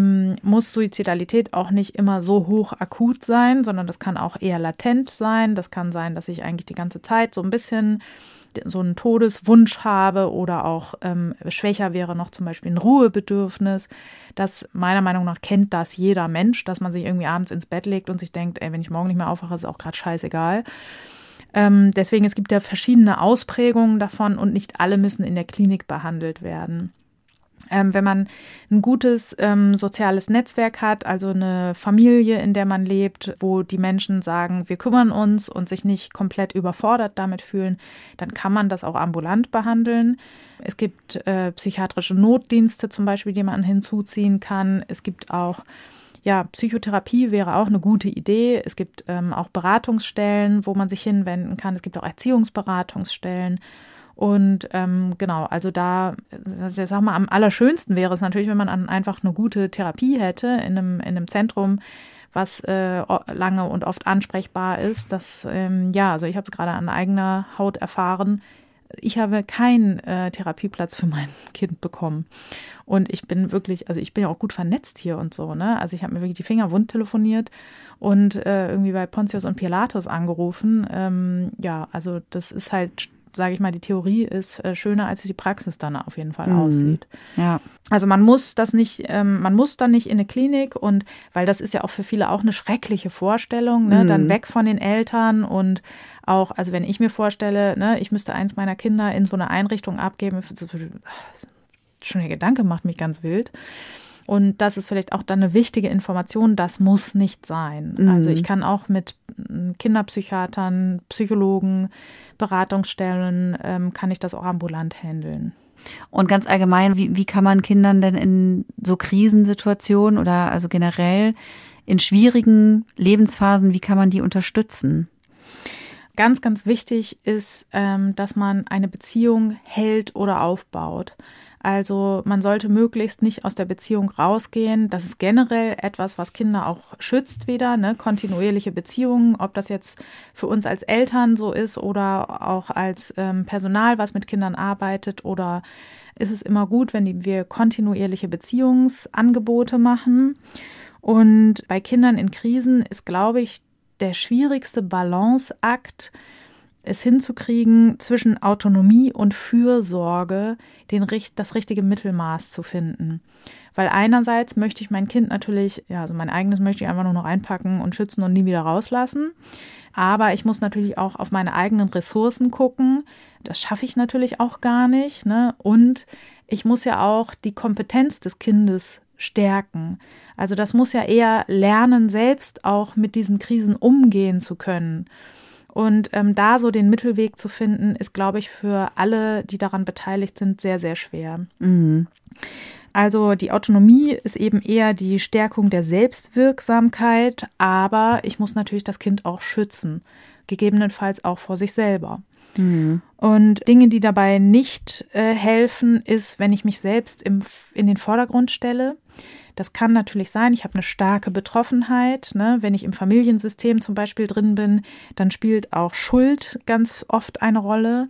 muss Suizidalität auch nicht immer so hoch akut sein, sondern das kann auch eher latent sein. Das kann sein, dass ich eigentlich die ganze Zeit so ein bisschen so einen Todeswunsch habe oder auch schwächer wäre noch zum Beispiel ein Ruhebedürfnis. Das meiner Meinung nach kennt das jeder Mensch, dass man sich irgendwie abends ins Bett legt und sich denkt, wenn ich morgen nicht mehr aufwache, ist auch gerade scheißegal. Deswegen, es gibt ja verschiedene Ausprägungen davon und nicht alle müssen in der Klinik behandelt werden. Wenn man ein gutes soziales Netzwerk hat, also eine Familie, in der man lebt, wo die Menschen sagen, wir kümmern uns und sich nicht komplett überfordert damit fühlen, dann kann man das auch ambulant behandeln. Es gibt psychiatrische Notdienste zum Beispiel, die man hinzuziehen kann. Es gibt auch, Psychotherapie wäre auch eine gute Idee. Es gibt auch Beratungsstellen, wo man sich hinwenden kann. Es gibt auch Erziehungsberatungsstellen. Und genau, also da, ich sag mal, am allerschönsten wäre es natürlich, wenn man einfach eine gute Therapie hätte in einem Zentrum, was lange und oft ansprechbar ist. Das, also ich habe es gerade an eigener Haut erfahren, ich habe keinen Therapieplatz für mein Kind bekommen. Und ich bin wirklich, also ich bin ja auch gut vernetzt hier und so, ne? Also ich habe mir wirklich die Finger wund telefoniert und irgendwie bei Pontius und Pilatus angerufen. Ja, also das ist halt, sage ich mal, die Theorie ist schöner, als die Praxis dann auf jeden Fall aussieht. Ja. Also man muss dann nicht in eine Klinik, und weil das ist ja auch für viele auch eine schreckliche Vorstellung, ne? Dann weg von den Eltern und auch, also wenn ich mir vorstelle, ne, ich müsste eins meiner Kinder in so eine Einrichtung abgeben, schon der Gedanke macht mich ganz wild. Und das ist vielleicht auch dann eine wichtige Information, das muss nicht sein. Also ich kann auch mit Kinderpsychiatern, Psychologen, Beratungsstellen, kann ich das auch ambulant handeln. Und ganz allgemein, wie kann man Kindern denn in so Krisensituationen oder also generell in schwierigen Lebensphasen, wie kann man die unterstützen? Ganz, ganz wichtig ist, dass man eine Beziehung hält oder aufbaut. Also man sollte möglichst nicht aus der Beziehung rausgehen. Das ist generell etwas, was Kinder auch schützt wieder, ne? Kontinuierliche Beziehungen, ob das jetzt für uns als Eltern so ist oder auch als Personal, was mit Kindern arbeitet, oder ist es immer gut, wenn wir kontinuierliche Beziehungsangebote machen. Und bei Kindern in Krisen ist, glaube ich, der schwierigste Balanceakt, es hinzukriegen, zwischen Autonomie und Fürsorge das richtige Mittelmaß zu finden. Weil einerseits möchte ich mein Kind natürlich, ja, also mein eigenes möchte ich einfach nur noch einpacken und schützen und nie wieder rauslassen. Aber ich muss natürlich auch auf meine eigenen Ressourcen gucken. Das schaffe ich natürlich auch gar nicht, ne? Und ich muss ja auch die Kompetenz des Kindes stärken. Also das muss ja eher lernen, selbst auch mit diesen Krisen umgehen zu können. Und da so den Mittelweg zu finden, ist, glaube ich, für alle, die daran beteiligt sind, sehr, sehr schwer. Mhm. Also die Autonomie ist eben eher die Stärkung der Selbstwirksamkeit, aber ich muss natürlich das Kind auch schützen, gegebenenfalls auch vor sich selber. Mhm. Und Dinge, die dabei nicht helfen, ist, wenn ich mich selbst in den Vordergrund stelle. Das kann natürlich sein, ich habe eine starke Betroffenheit, ne? Wenn ich im Familiensystem zum Beispiel drin bin, dann spielt auch Schuld ganz oft eine Rolle.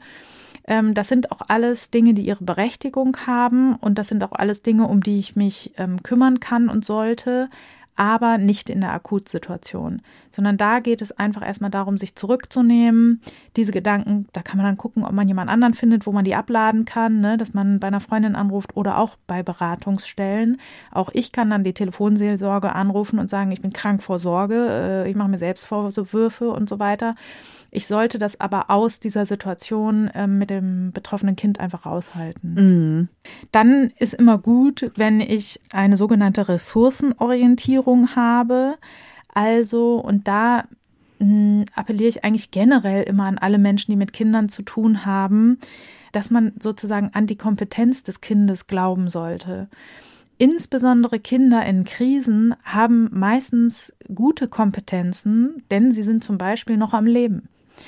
Das sind auch alles Dinge, die ihre Berechtigung haben, und das sind auch alles Dinge, um die ich mich kümmern kann und sollte, aber nicht in der Akutsituation, sondern da geht es einfach erstmal darum, sich zurückzunehmen. Diese Gedanken, da kann man dann gucken, ob man jemand anderen findet, wo man die abladen kann, ne? Dass man bei einer Freundin anruft oder auch bei Beratungsstellen. Auch ich kann dann die Telefonseelsorge anrufen und sagen, ich bin krank vor Sorge, ich mache mir Selbstvorwürfe und so weiter. Ich sollte das aber aus dieser Situation mit dem betroffenen Kind einfach raushalten. Mhm. Dann ist immer gut, wenn ich eine sogenannte Ressourcenorientierung habe. Also, und da appelliere ich eigentlich generell immer an alle Menschen, die mit Kindern zu tun haben, dass man sozusagen an die Kompetenz des Kindes glauben sollte. Insbesondere Kinder in Krisen haben meistens gute Kompetenzen, denn sie sind zum Beispiel noch am Leben.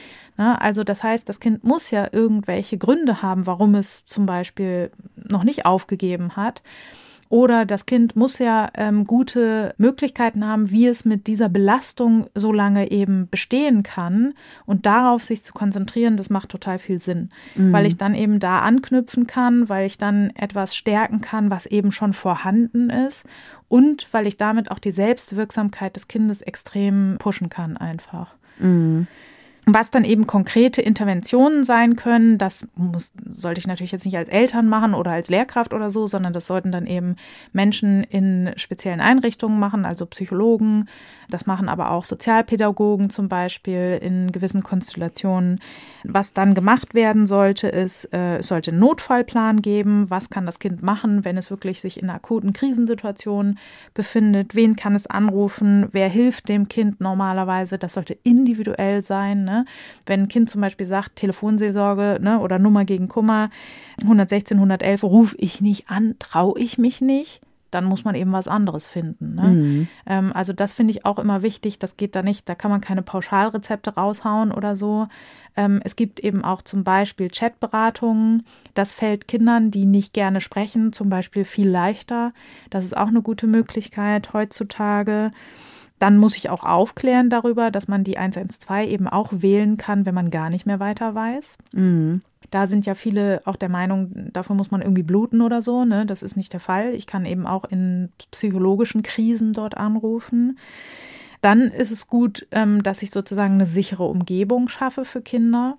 Also das heißt, das Kind muss ja irgendwelche Gründe haben, warum es zum Beispiel noch nicht aufgegeben hat. Oder das Kind muss ja gute Möglichkeiten haben, wie es mit dieser Belastung so lange eben bestehen kann. Und darauf sich zu konzentrieren, das macht total viel Sinn. Weil ich dann eben da anknüpfen kann, weil ich dann etwas stärken kann, was eben schon vorhanden ist. Und weil ich damit auch die Selbstwirksamkeit des Kindes extrem pushen kann einfach. Mhm. Was dann eben konkrete Interventionen sein können, das sollte ich natürlich jetzt nicht als Eltern machen oder als Lehrkraft oder so, sondern das sollten dann eben Menschen in speziellen Einrichtungen machen, also Psychologen. Das machen aber auch Sozialpädagogen zum Beispiel in gewissen Konstellationen. Was dann gemacht werden sollte, ist, es sollte einen Notfallplan geben. Was kann das Kind machen, wenn es wirklich sich in einer akuten Krisensituation befindet? Wen kann es anrufen? Wer hilft dem Kind normalerweise? Das sollte individuell sein, ne? Wenn ein Kind zum Beispiel sagt, Telefonseelsorge, ne, oder Nummer gegen Kummer, 116, 111, rufe ich nicht an, traue ich mich nicht, dann muss man eben was anderes finden. Ne? Mhm. Also das finde ich auch immer wichtig, das geht da nicht, da kann man keine Pauschalrezepte raushauen oder so. Es gibt eben auch zum Beispiel Chatberatungen, das fällt Kindern, die nicht gerne sprechen, zum Beispiel viel leichter. Das ist auch eine gute Möglichkeit heutzutage. Dann muss ich auch aufklären darüber, dass man die 112 eben auch wählen kann, wenn man gar nicht mehr weiter weiß. Mhm. Da sind ja viele auch der Meinung, dafür muss man irgendwie bluten oder so, ne? Das ist nicht der Fall. Ich kann eben auch in psychologischen Krisen dort anrufen. Dann ist es gut, dass ich sozusagen eine sichere Umgebung schaffe für Kinder.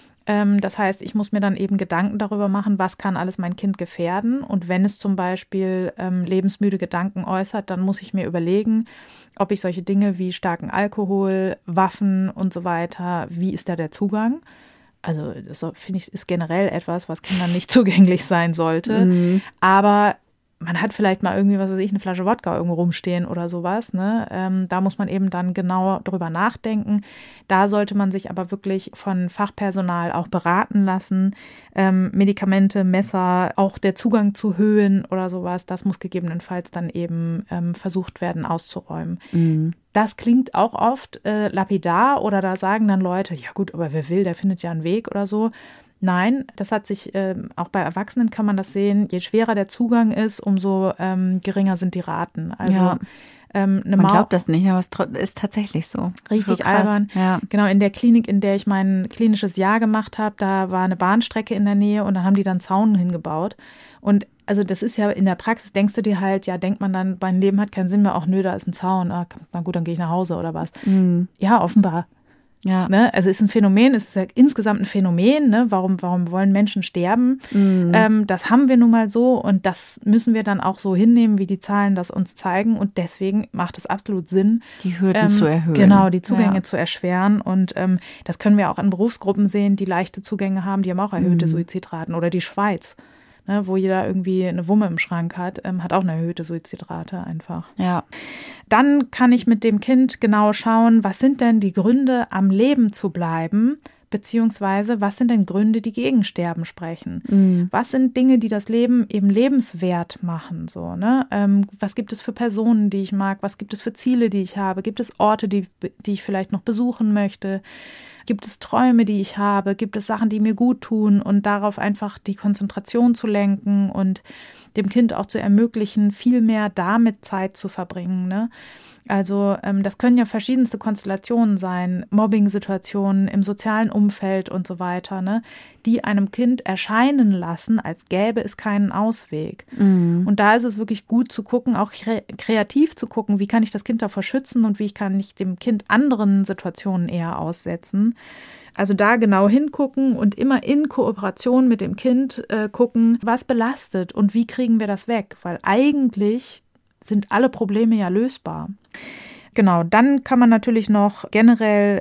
Das heißt, ich muss mir dann eben Gedanken darüber machen, was kann alles mein Kind gefährden. Und wenn es zum Beispiel lebensmüde Gedanken äußert, dann muss ich mir überlegen, ob ich solche Dinge wie starken Alkohol, Waffen und so weiter, wie ist da der Zugang? Also das finde ich, ist generell etwas, was Kindern nicht zugänglich sein sollte. Mhm. Aber man hat vielleicht mal irgendwie, was weiß ich, eine Flasche Wodka irgendwo rumstehen oder sowas, ne? Da muss man eben dann genau drüber nachdenken. Da sollte man sich aber wirklich von Fachpersonal auch beraten lassen. Medikamente, Messer, auch der Zugang zu Höhen oder sowas, das muss gegebenenfalls dann eben versucht werden auszuräumen. Mhm. Das klingt auch oft lapidar oder da sagen dann Leute, ja gut, aber wer will, der findet ja einen Weg oder so. Nein, das hat sich, auch bei Erwachsenen kann man das sehen, je schwerer der Zugang ist, umso geringer sind die Raten. Also ja. Man glaubt das nicht, aber es ist tatsächlich so. Richtig so albern. Ja. Genau, in der Klinik, in der ich mein klinisches Jahr gemacht habe, da war eine Bahnstrecke in der Nähe und dann haben die dann Zaun hingebaut. Und also das ist ja in der Praxis, denkst du dir halt, ja, denkt man dann, mein Leben hat keinen Sinn mehr, ach nö, da ist ein Zaun, na gut, dann gehe ich nach Hause oder was. Mhm. Ja, offenbar. Ja. Ne? Also ist ein Phänomen, ist ja insgesamt ein Phänomen, ne? Warum wollen Menschen sterben? Mhm. Das haben wir nun mal so und das müssen wir dann auch so hinnehmen, wie die Zahlen das uns zeigen und deswegen macht es absolut Sinn, die Hürden zu erhöhen. Genau, die Zugänge zu erschweren und das können wir auch an Berufsgruppen sehen, die leichte Zugänge haben, die haben auch erhöhte Suizidraten oder die Schweiz. Ne, wo jeder irgendwie eine Wumme im Schrank hat, hat auch eine erhöhte Suizidrate einfach. Ja. Dann kann ich mit dem Kind genau schauen, was sind denn die Gründe, am Leben zu bleiben, beziehungsweise was sind denn Gründe, die gegen Sterben sprechen? Mhm. Was sind Dinge, die das Leben eben lebenswert machen? So, ne? Was gibt es für Personen, die ich mag? Was gibt es für Ziele, die ich habe? Gibt es Orte, die ich vielleicht noch besuchen möchte? Gibt es Träume, die ich habe? Gibt es Sachen, die mir gut tun? Und darauf einfach die Konzentration zu lenken und dem Kind auch zu ermöglichen, viel mehr damit Zeit zu verbringen. Ne? Also das können ja verschiedenste Konstellationen sein, Mobbing-Situationen im sozialen Umfeld und so weiter, ne? Die einem Kind erscheinen lassen, als gäbe es keinen Ausweg. Mhm. Und da ist es wirklich gut zu gucken, auch kreativ zu gucken, wie kann ich das Kind davor schützen und wie kann ich dem Kind anderen Situationen eher aussetzen. Also da genau hingucken und immer in Kooperation mit dem Kind gucken, was belastet und wie kriegen wir das weg, weil eigentlich sind alle Probleme ja lösbar. Genau, dann kann man natürlich noch generell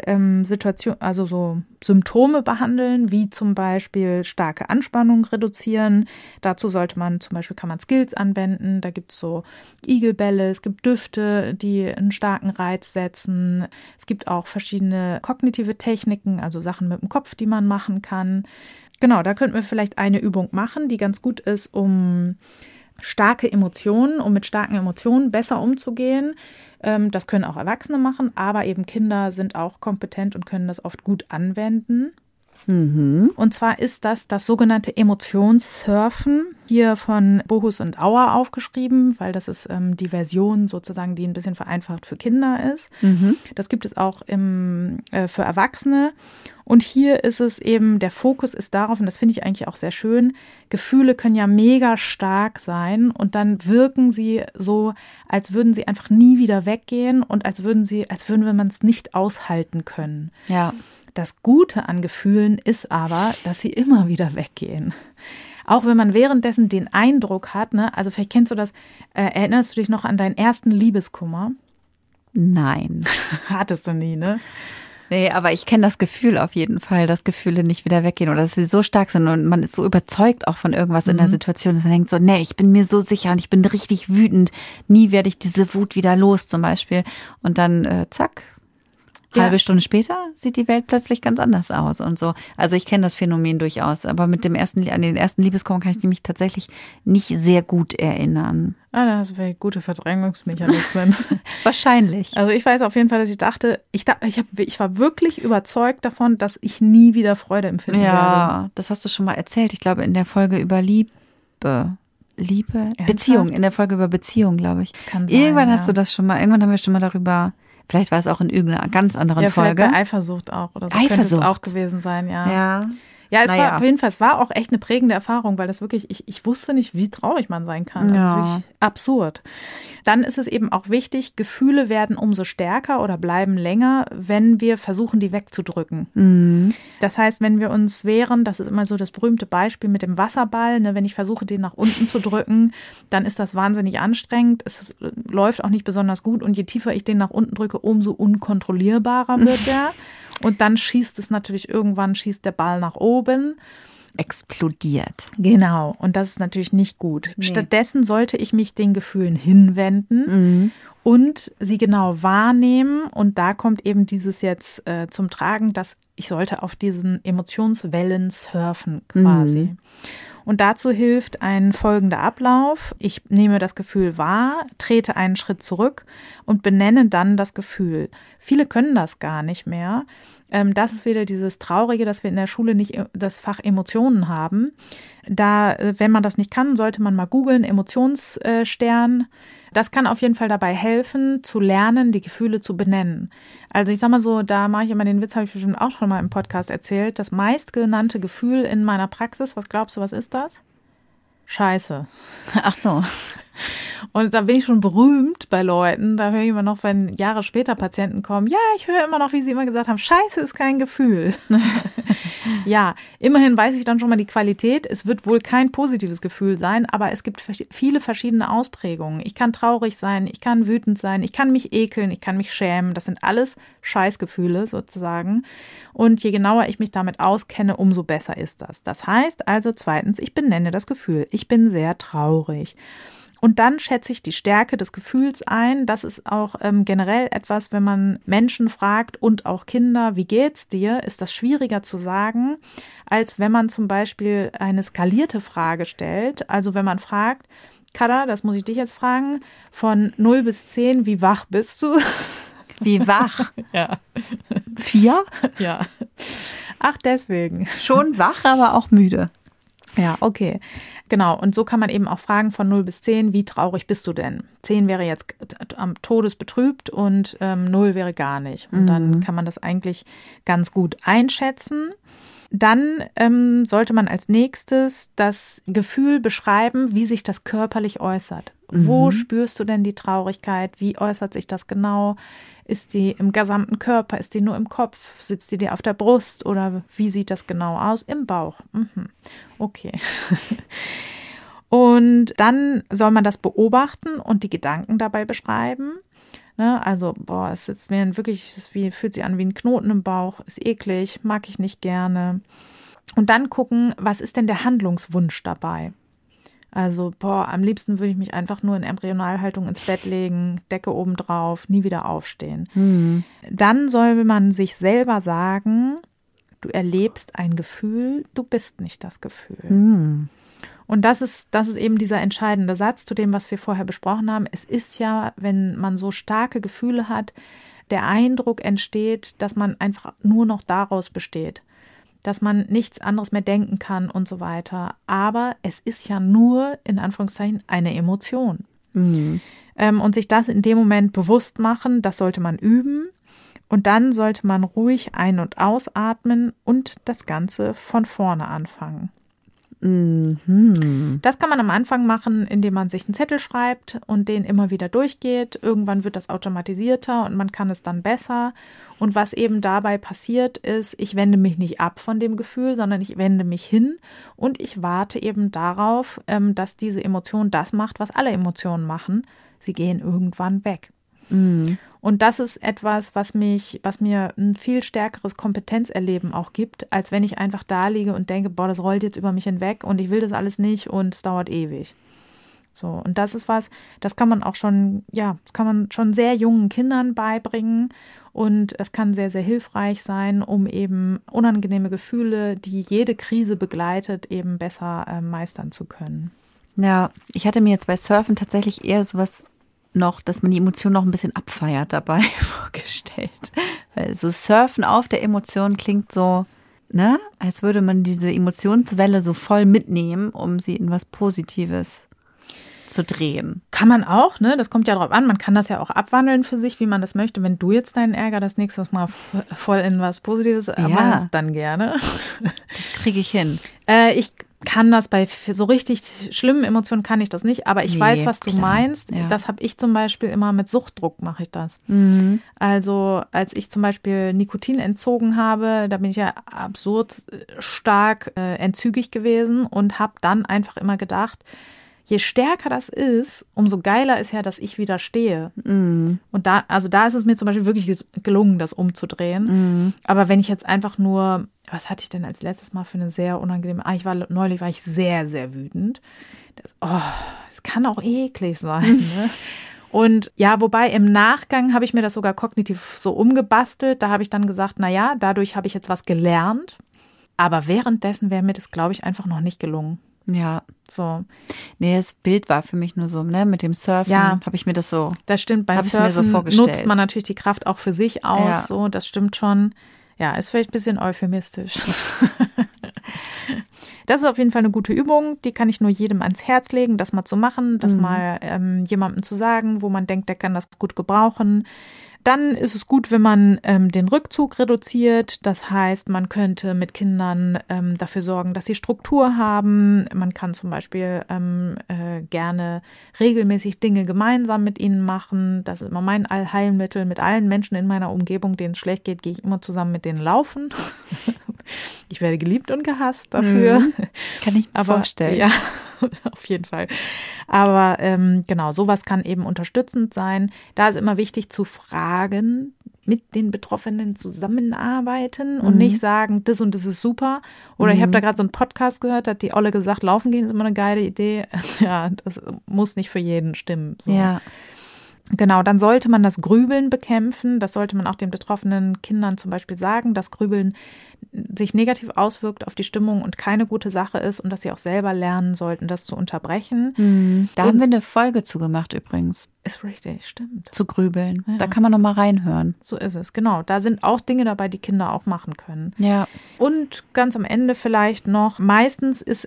also so Symptome behandeln, wie zum Beispiel starke Anspannung reduzieren. Dazu sollte man zum Beispiel, kann man Skills anwenden. Da gibt es so Igelbälle, es gibt Düfte, die einen starken Reiz setzen. Es gibt auch verschiedene kognitive Techniken, also Sachen mit dem Kopf, die man machen kann. Genau, da könnten wir vielleicht eine Übung machen, die ganz gut ist, um starke Emotionen, um mit starken Emotionen besser umzugehen. Das können auch Erwachsene machen, aber eben Kinder sind auch kompetent und können das oft gut anwenden. Mhm. Und zwar ist das sogenannte Emotionssurfen, hier von Bohus und Auer aufgeschrieben, weil das ist die Version sozusagen, die ein bisschen vereinfacht für Kinder ist. Mhm. Das gibt es auch für Erwachsene. Und hier ist es eben, der Fokus ist darauf, und das finde ich eigentlich auch sehr schön, Gefühle können ja mega stark sein und dann wirken sie so, als würden sie einfach nie wieder weggehen und als würden wir man es nicht aushalten können. Ja. Das Gute an Gefühlen ist aber, dass sie immer wieder weggehen. Auch wenn man währenddessen den Eindruck hat, ne, also vielleicht kennst du das, erinnerst du dich noch an deinen ersten Liebeskummer? Nein. Hattest du nie, ne? Nee, aber ich kenne das Gefühl auf jeden Fall, dass Gefühle nicht wieder weggehen oder dass sie so stark sind und man ist so überzeugt auch von irgendwas in der Situation, dass man denkt so, nee, ich bin mir so sicher und ich bin richtig wütend, nie werde ich diese Wut wieder los zum Beispiel. Und dann zack, halbe Stunde später sieht die Welt plötzlich ganz anders aus und so. Also ich kenne das Phänomen durchaus, aber an den ersten Liebeskummer kann ich mich tatsächlich nicht sehr gut erinnern. Ah, da hast du gute Verdrängungsmechanismen. Wahrscheinlich. Also ich weiß auf jeden Fall, dass ich dachte, ich war wirklich überzeugt davon, dass ich nie wieder Freude empfinden werde. Ja, das hast du schon mal erzählt. Ich glaube, in der Folge über Beziehung, in der Folge über Beziehung, glaube ich. Das kann sein, irgendwann hast du das schon mal, irgendwann haben wir schon mal darüber, vielleicht war es auch in irgendeiner ganz anderen Folge. Ja, vielleicht bei Eifersucht auch oder so. Könnte es auch gewesen sein, ja. Ja. Ja, war auf jeden Fall, es war auch echt eine prägende Erfahrung, weil das wirklich, ich wusste nicht, wie traurig man sein kann. Ja. Das ist wirklich absurd. Dann ist es eben auch wichtig, Gefühle werden umso stärker oder bleiben länger, wenn wir versuchen, die wegzudrücken. Mhm. Das heißt, wenn wir uns wehren, das ist immer so das berühmte Beispiel mit dem Wasserball, ne, wenn ich versuche, den nach unten zu drücken, dann ist das wahnsinnig anstrengend. Es läuft auch nicht besonders gut und je tiefer ich den nach unten drücke, umso unkontrollierbarer wird der. Und dann schießt der Ball nach oben. Explodiert. Genau. Und das ist natürlich nicht gut. Nee. Stattdessen sollte ich mich den Gefühlen hinwenden und sie genau wahrnehmen. Und da kommt eben dieses jetzt zum Tragen, dass ich sollte auf diesen Emotionswellen surfen quasi. Und dazu hilft ein folgender Ablauf. Ich nehme das Gefühl wahr, trete einen Schritt zurück und benenne dann das Gefühl. Viele können das gar nicht mehr. Das ist wieder dieses Traurige, dass wir in der Schule nicht das Fach Emotionen haben. Da, wenn man das nicht kann, sollte man mal googeln, Emotionsstern. Das kann auf jeden Fall dabei helfen, zu lernen, die Gefühle zu benennen. Also ich sag mal so, da mache ich immer den Witz, habe ich bestimmt auch schon mal im Podcast erzählt. Das meistgenannte Gefühl in meiner Praxis, was glaubst du, was ist das? Scheiße. Ach so. Und da bin ich schon berühmt bei Leuten. Da höre ich immer noch, wenn Jahre später Patienten kommen, ja, ich höre immer noch, wie sie immer gesagt haben, Scheiße ist kein Gefühl. Ja, immerhin weiß ich dann schon mal die Qualität. Es wird wohl kein positives Gefühl sein, aber es gibt viele verschiedene Ausprägungen. Ich kann traurig sein, ich kann wütend sein, ich kann mich ekeln, ich kann mich schämen. Das sind alles Scheißgefühle sozusagen. Und je genauer ich mich damit auskenne, umso besser ist das. Das heißt also zweitens, ich benenne das Gefühl. Ich bin sehr traurig. Und dann schätze ich die Stärke des Gefühls ein. Das ist auch generell etwas, wenn man Menschen fragt und auch Kinder, wie geht's dir, ist das schwieriger zu sagen, als wenn man zum Beispiel eine skalierte Frage stellt. Also wenn man fragt, Kada, das muss ich dich jetzt fragen, von 0 bis 10, wie wach bist du? Wie wach? Ja. 4? Ja. Ach, deswegen. Schon wach, aber auch müde. Ja, okay. Genau. Und so kann man eben auch fragen von 0 bis 10, wie traurig bist du denn? 10 wäre jetzt am Todesbetrübt und 0 wäre gar nicht. Und dann kann man das eigentlich ganz gut einschätzen. Dann sollte man als nächstes das Gefühl beschreiben, wie sich das körperlich äußert. Wo spürst du denn die Traurigkeit? Wie äußert sich das genau? Ist die im gesamten Körper? Ist die nur im Kopf? Sitzt die dir auf der Brust? Oder wie sieht das genau aus? Im Bauch. Okay. Und dann soll man das beobachten und die Gedanken dabei beschreiben. Ne? Also, es sitzt mir wirklich, fühlt sich an wie ein Knoten im Bauch, ist eklig, mag ich nicht gerne. Und dann gucken, was ist denn der Handlungswunsch dabei? Also, am liebsten würde ich mich einfach nur in Embryonalhaltung ins Bett legen, Decke oben drauf, nie wieder aufstehen. Dann soll man sich selber sagen, du erlebst ein Gefühl, du bist nicht das Gefühl. Und das ist eben dieser entscheidende Satz zu dem, was wir vorher besprochen haben. Es ist ja, wenn man so starke Gefühle hat, der Eindruck entsteht, dass man einfach nur noch daraus besteht. Dass man nichts anderes mehr denken kann und so weiter. Aber es ist ja nur, in Anführungszeichen, eine Emotion. Und sich das in dem Moment bewusst machen, das sollte man üben. Und dann sollte man ruhig ein- und ausatmen und das Ganze von vorne anfangen. Das kann man am Anfang machen, indem man sich einen Zettel schreibt und den immer wieder durchgeht. Irgendwann wird das automatisierter und man kann es dann besser. Und was eben dabei passiert ist, ich wende mich nicht ab von dem Gefühl, sondern ich wende mich hin und ich warte eben darauf, dass diese Emotion das macht, was alle Emotionen machen. Sie gehen irgendwann weg. Und das ist etwas, was mir ein viel stärkeres Kompetenzerleben auch gibt, als wenn ich einfach da liege und denke, das rollt jetzt über mich hinweg und ich will das alles nicht und es dauert ewig. So, und das ist das kann man auch schon, das kann man schon sehr jungen Kindern beibringen und es kann sehr, sehr hilfreich sein, um eben unangenehme Gefühle, die jede Krise begleitet, eben besser meistern zu können. Ja, ich hatte mir jetzt bei Surfen tatsächlich eher sowas noch, dass man die Emotion noch ein bisschen abfeiert dabei vorgestellt. Weil so Surfen auf der Emotion klingt so, ne, als würde man diese Emotionswelle so voll mitnehmen, um sie in was Positives umzudrehen. Kann man auch, ne? Das kommt ja drauf an. Man kann das ja auch abwandeln für sich, wie man das möchte. Wenn du jetzt deinen Ärger das nächste Mal voll in was Positives machst, dann gerne. Das kriege ich hin. Ich kann das bei so richtig schlimmen Emotionen kann ich das nicht, aber ich weiß, was du meinst. Ja. Das habe ich zum Beispiel immer mit Suchtdruck mache ich das. Mhm. Also als ich zum Beispiel Nikotin entzogen habe, da bin ich ja absurd stark entzügig gewesen und habe dann einfach immer gedacht, je stärker das ist, umso geiler ist ja, dass ich widerstehe. Mhm. Und da ist es mir zum Beispiel wirklich gelungen, das umzudrehen. Mhm. Aber wenn ich jetzt einfach nur, was hatte ich denn als letztes Mal für eine sehr unangenehme, neulich war ich sehr, sehr wütend. Das kann auch eklig sein, ne? Und ja, wobei im Nachgang habe ich mir das sogar kognitiv so umgebastelt. Da habe ich dann gesagt, naja, dadurch habe ich jetzt was gelernt. Aber währenddessen wäre mir das, glaube ich, einfach noch nicht gelungen. Ja, so. Nee, das Bild war für mich nur so, ne, mit dem Surfen habe ich mir das so. Das stimmt, beim Surfen nutzt man natürlich die Kraft auch für sich aus, so, das stimmt schon. Ja, ist vielleicht ein bisschen euphemistisch. Das ist auf jeden Fall eine gute Übung, die kann ich nur jedem ans Herz legen, das mal zu machen, das mal jemandem zu sagen, wo man denkt, der kann das gut gebrauchen. Dann ist es gut, wenn man den Rückzug reduziert. Das heißt, man könnte mit Kindern dafür sorgen, dass sie Struktur haben. Man kann zum Beispiel gerne regelmäßig Dinge gemeinsam mit ihnen machen. Das ist immer mein Allheilmittel. Mit allen Menschen in meiner Umgebung, denen es schlecht geht, gehe ich immer zusammen mit denen laufen. Ich werde geliebt und gehasst dafür. Kann ich mir vorstellen. Ja, auf jeden Fall. Aber genau, sowas kann eben unterstützend sein. Da ist immer wichtig zu fragen, mit den Betroffenen zusammenarbeiten und nicht sagen, das und das ist super. Oder ich habe da gerade so einen Podcast gehört, da hat die Olle gesagt, laufen gehen ist immer eine geile Idee. Ja, das muss nicht für jeden stimmen. So. Ja. Genau, dann sollte man das Grübeln bekämpfen. Das sollte man auch den betroffenen Kindern zum Beispiel sagen, dass Grübeln sich negativ auswirkt auf die Stimmung und keine gute Sache ist und dass sie auch selber lernen sollten, das zu unterbrechen. Da haben wir eine Folge zu gemacht übrigens. Ist richtig, stimmt. Zu grübeln. Ja. Da kann man noch mal reinhören. So ist es, genau. Da sind auch Dinge dabei, die Kinder auch machen können. Ja. Und ganz am Ende vielleicht noch, meistens ist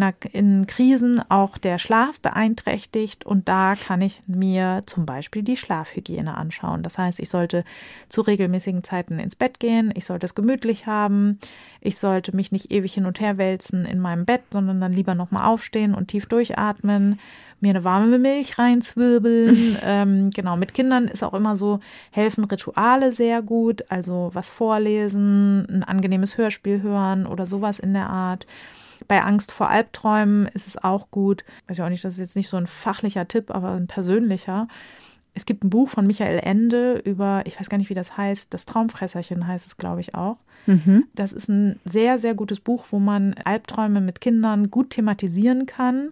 in Krisen auch der Schlaf beeinträchtigt und da kann ich mir zum Beispiel die Schlafhygiene anschauen. Das heißt, ich sollte zu regelmäßigen Zeiten ins Bett gehen, ich sollte es gemütlich haben, ich sollte mich nicht ewig hin und her wälzen in meinem Bett, sondern dann lieber nochmal aufstehen und tief durchatmen, mir eine warme Milch reinzwirbeln. Genau, mit Kindern ist auch immer so, helfen Rituale sehr gut, also was vorlesen, ein angenehmes Hörspiel hören oder sowas in der Art. Bei Angst vor Albträumen ist es auch gut, weiß ich auch nicht, das ist jetzt nicht so ein fachlicher Tipp, aber ein persönlicher. Es gibt ein Buch von Michael Ende über, ich weiß gar nicht, wie das heißt, das Traumfresserchen heißt es, glaube ich, auch. Das ist ein sehr, sehr gutes Buch, wo man Albträume mit Kindern gut thematisieren kann.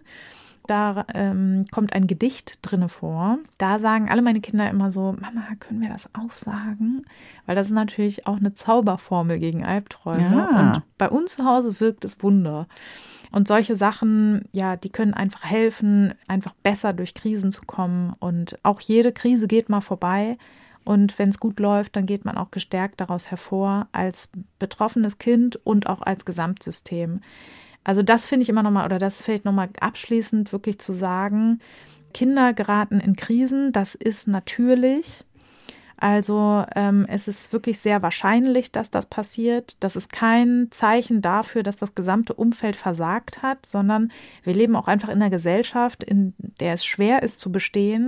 Da kommt ein Gedicht drinne vor. Da sagen alle meine Kinder immer so, Mama, können wir das aufsagen? Weil das ist natürlich auch eine Zauberformel gegen Albträume. Ja. Und bei uns zu Hause wirkt es Wunder. Und solche Sachen, ja, die können einfach helfen, einfach besser durch Krisen zu kommen. Und auch jede Krise geht mal vorbei. Und wenn es gut läuft, dann geht man auch gestärkt daraus hervor als betroffenes Kind und auch als Gesamtsystem. Also das finde ich immer nochmal, oder das vielleicht nochmal abschließend wirklich zu sagen, Kinder geraten in Krisen, das ist natürlich. Also es ist wirklich sehr wahrscheinlich, dass das passiert. Das ist kein Zeichen dafür, dass das gesamte Umfeld versagt hat, sondern wir leben auch einfach in einer Gesellschaft, in der es schwer ist zu bestehen.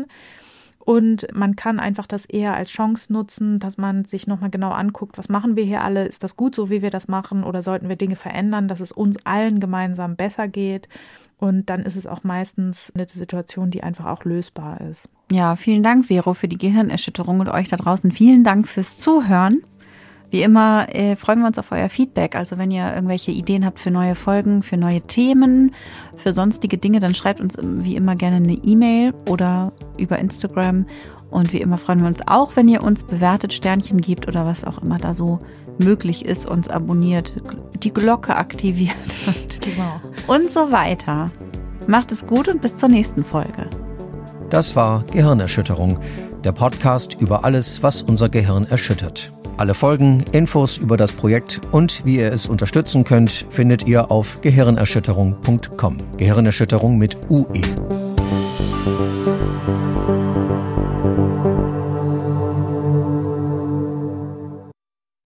Und man kann einfach das eher als Chance nutzen, dass man sich nochmal genau anguckt, was machen wir hier alle? Ist das gut so, wie wir das machen? Oder sollten wir Dinge verändern, dass es uns allen gemeinsam besser geht? Und dann ist es auch meistens eine Situation, die einfach auch lösbar ist. Ja, vielen Dank, Vero, für die Gehirnerschütterung und euch da draußen. Vielen Dank fürs Zuhören. Wie immer freuen wir uns auf euer Feedback. Also wenn ihr irgendwelche Ideen habt für neue Folgen, für neue Themen, für sonstige Dinge, dann schreibt uns wie immer gerne eine E-Mail oder über Instagram. Und wie immer freuen wir uns auch, wenn ihr uns bewertet, Sternchen gebt oder was auch immer da so möglich ist, uns abonniert, die Glocke aktiviert und so weiter. Macht es gut und bis zur nächsten Folge. Das war Gehirnerschütterung, der Podcast über alles, was unser Gehirn erschüttert. Alle Folgen, Infos über das Projekt und wie ihr es unterstützen könnt, findet ihr auf gehirnerschütterung.com. Gehirnerschütterung mit UE.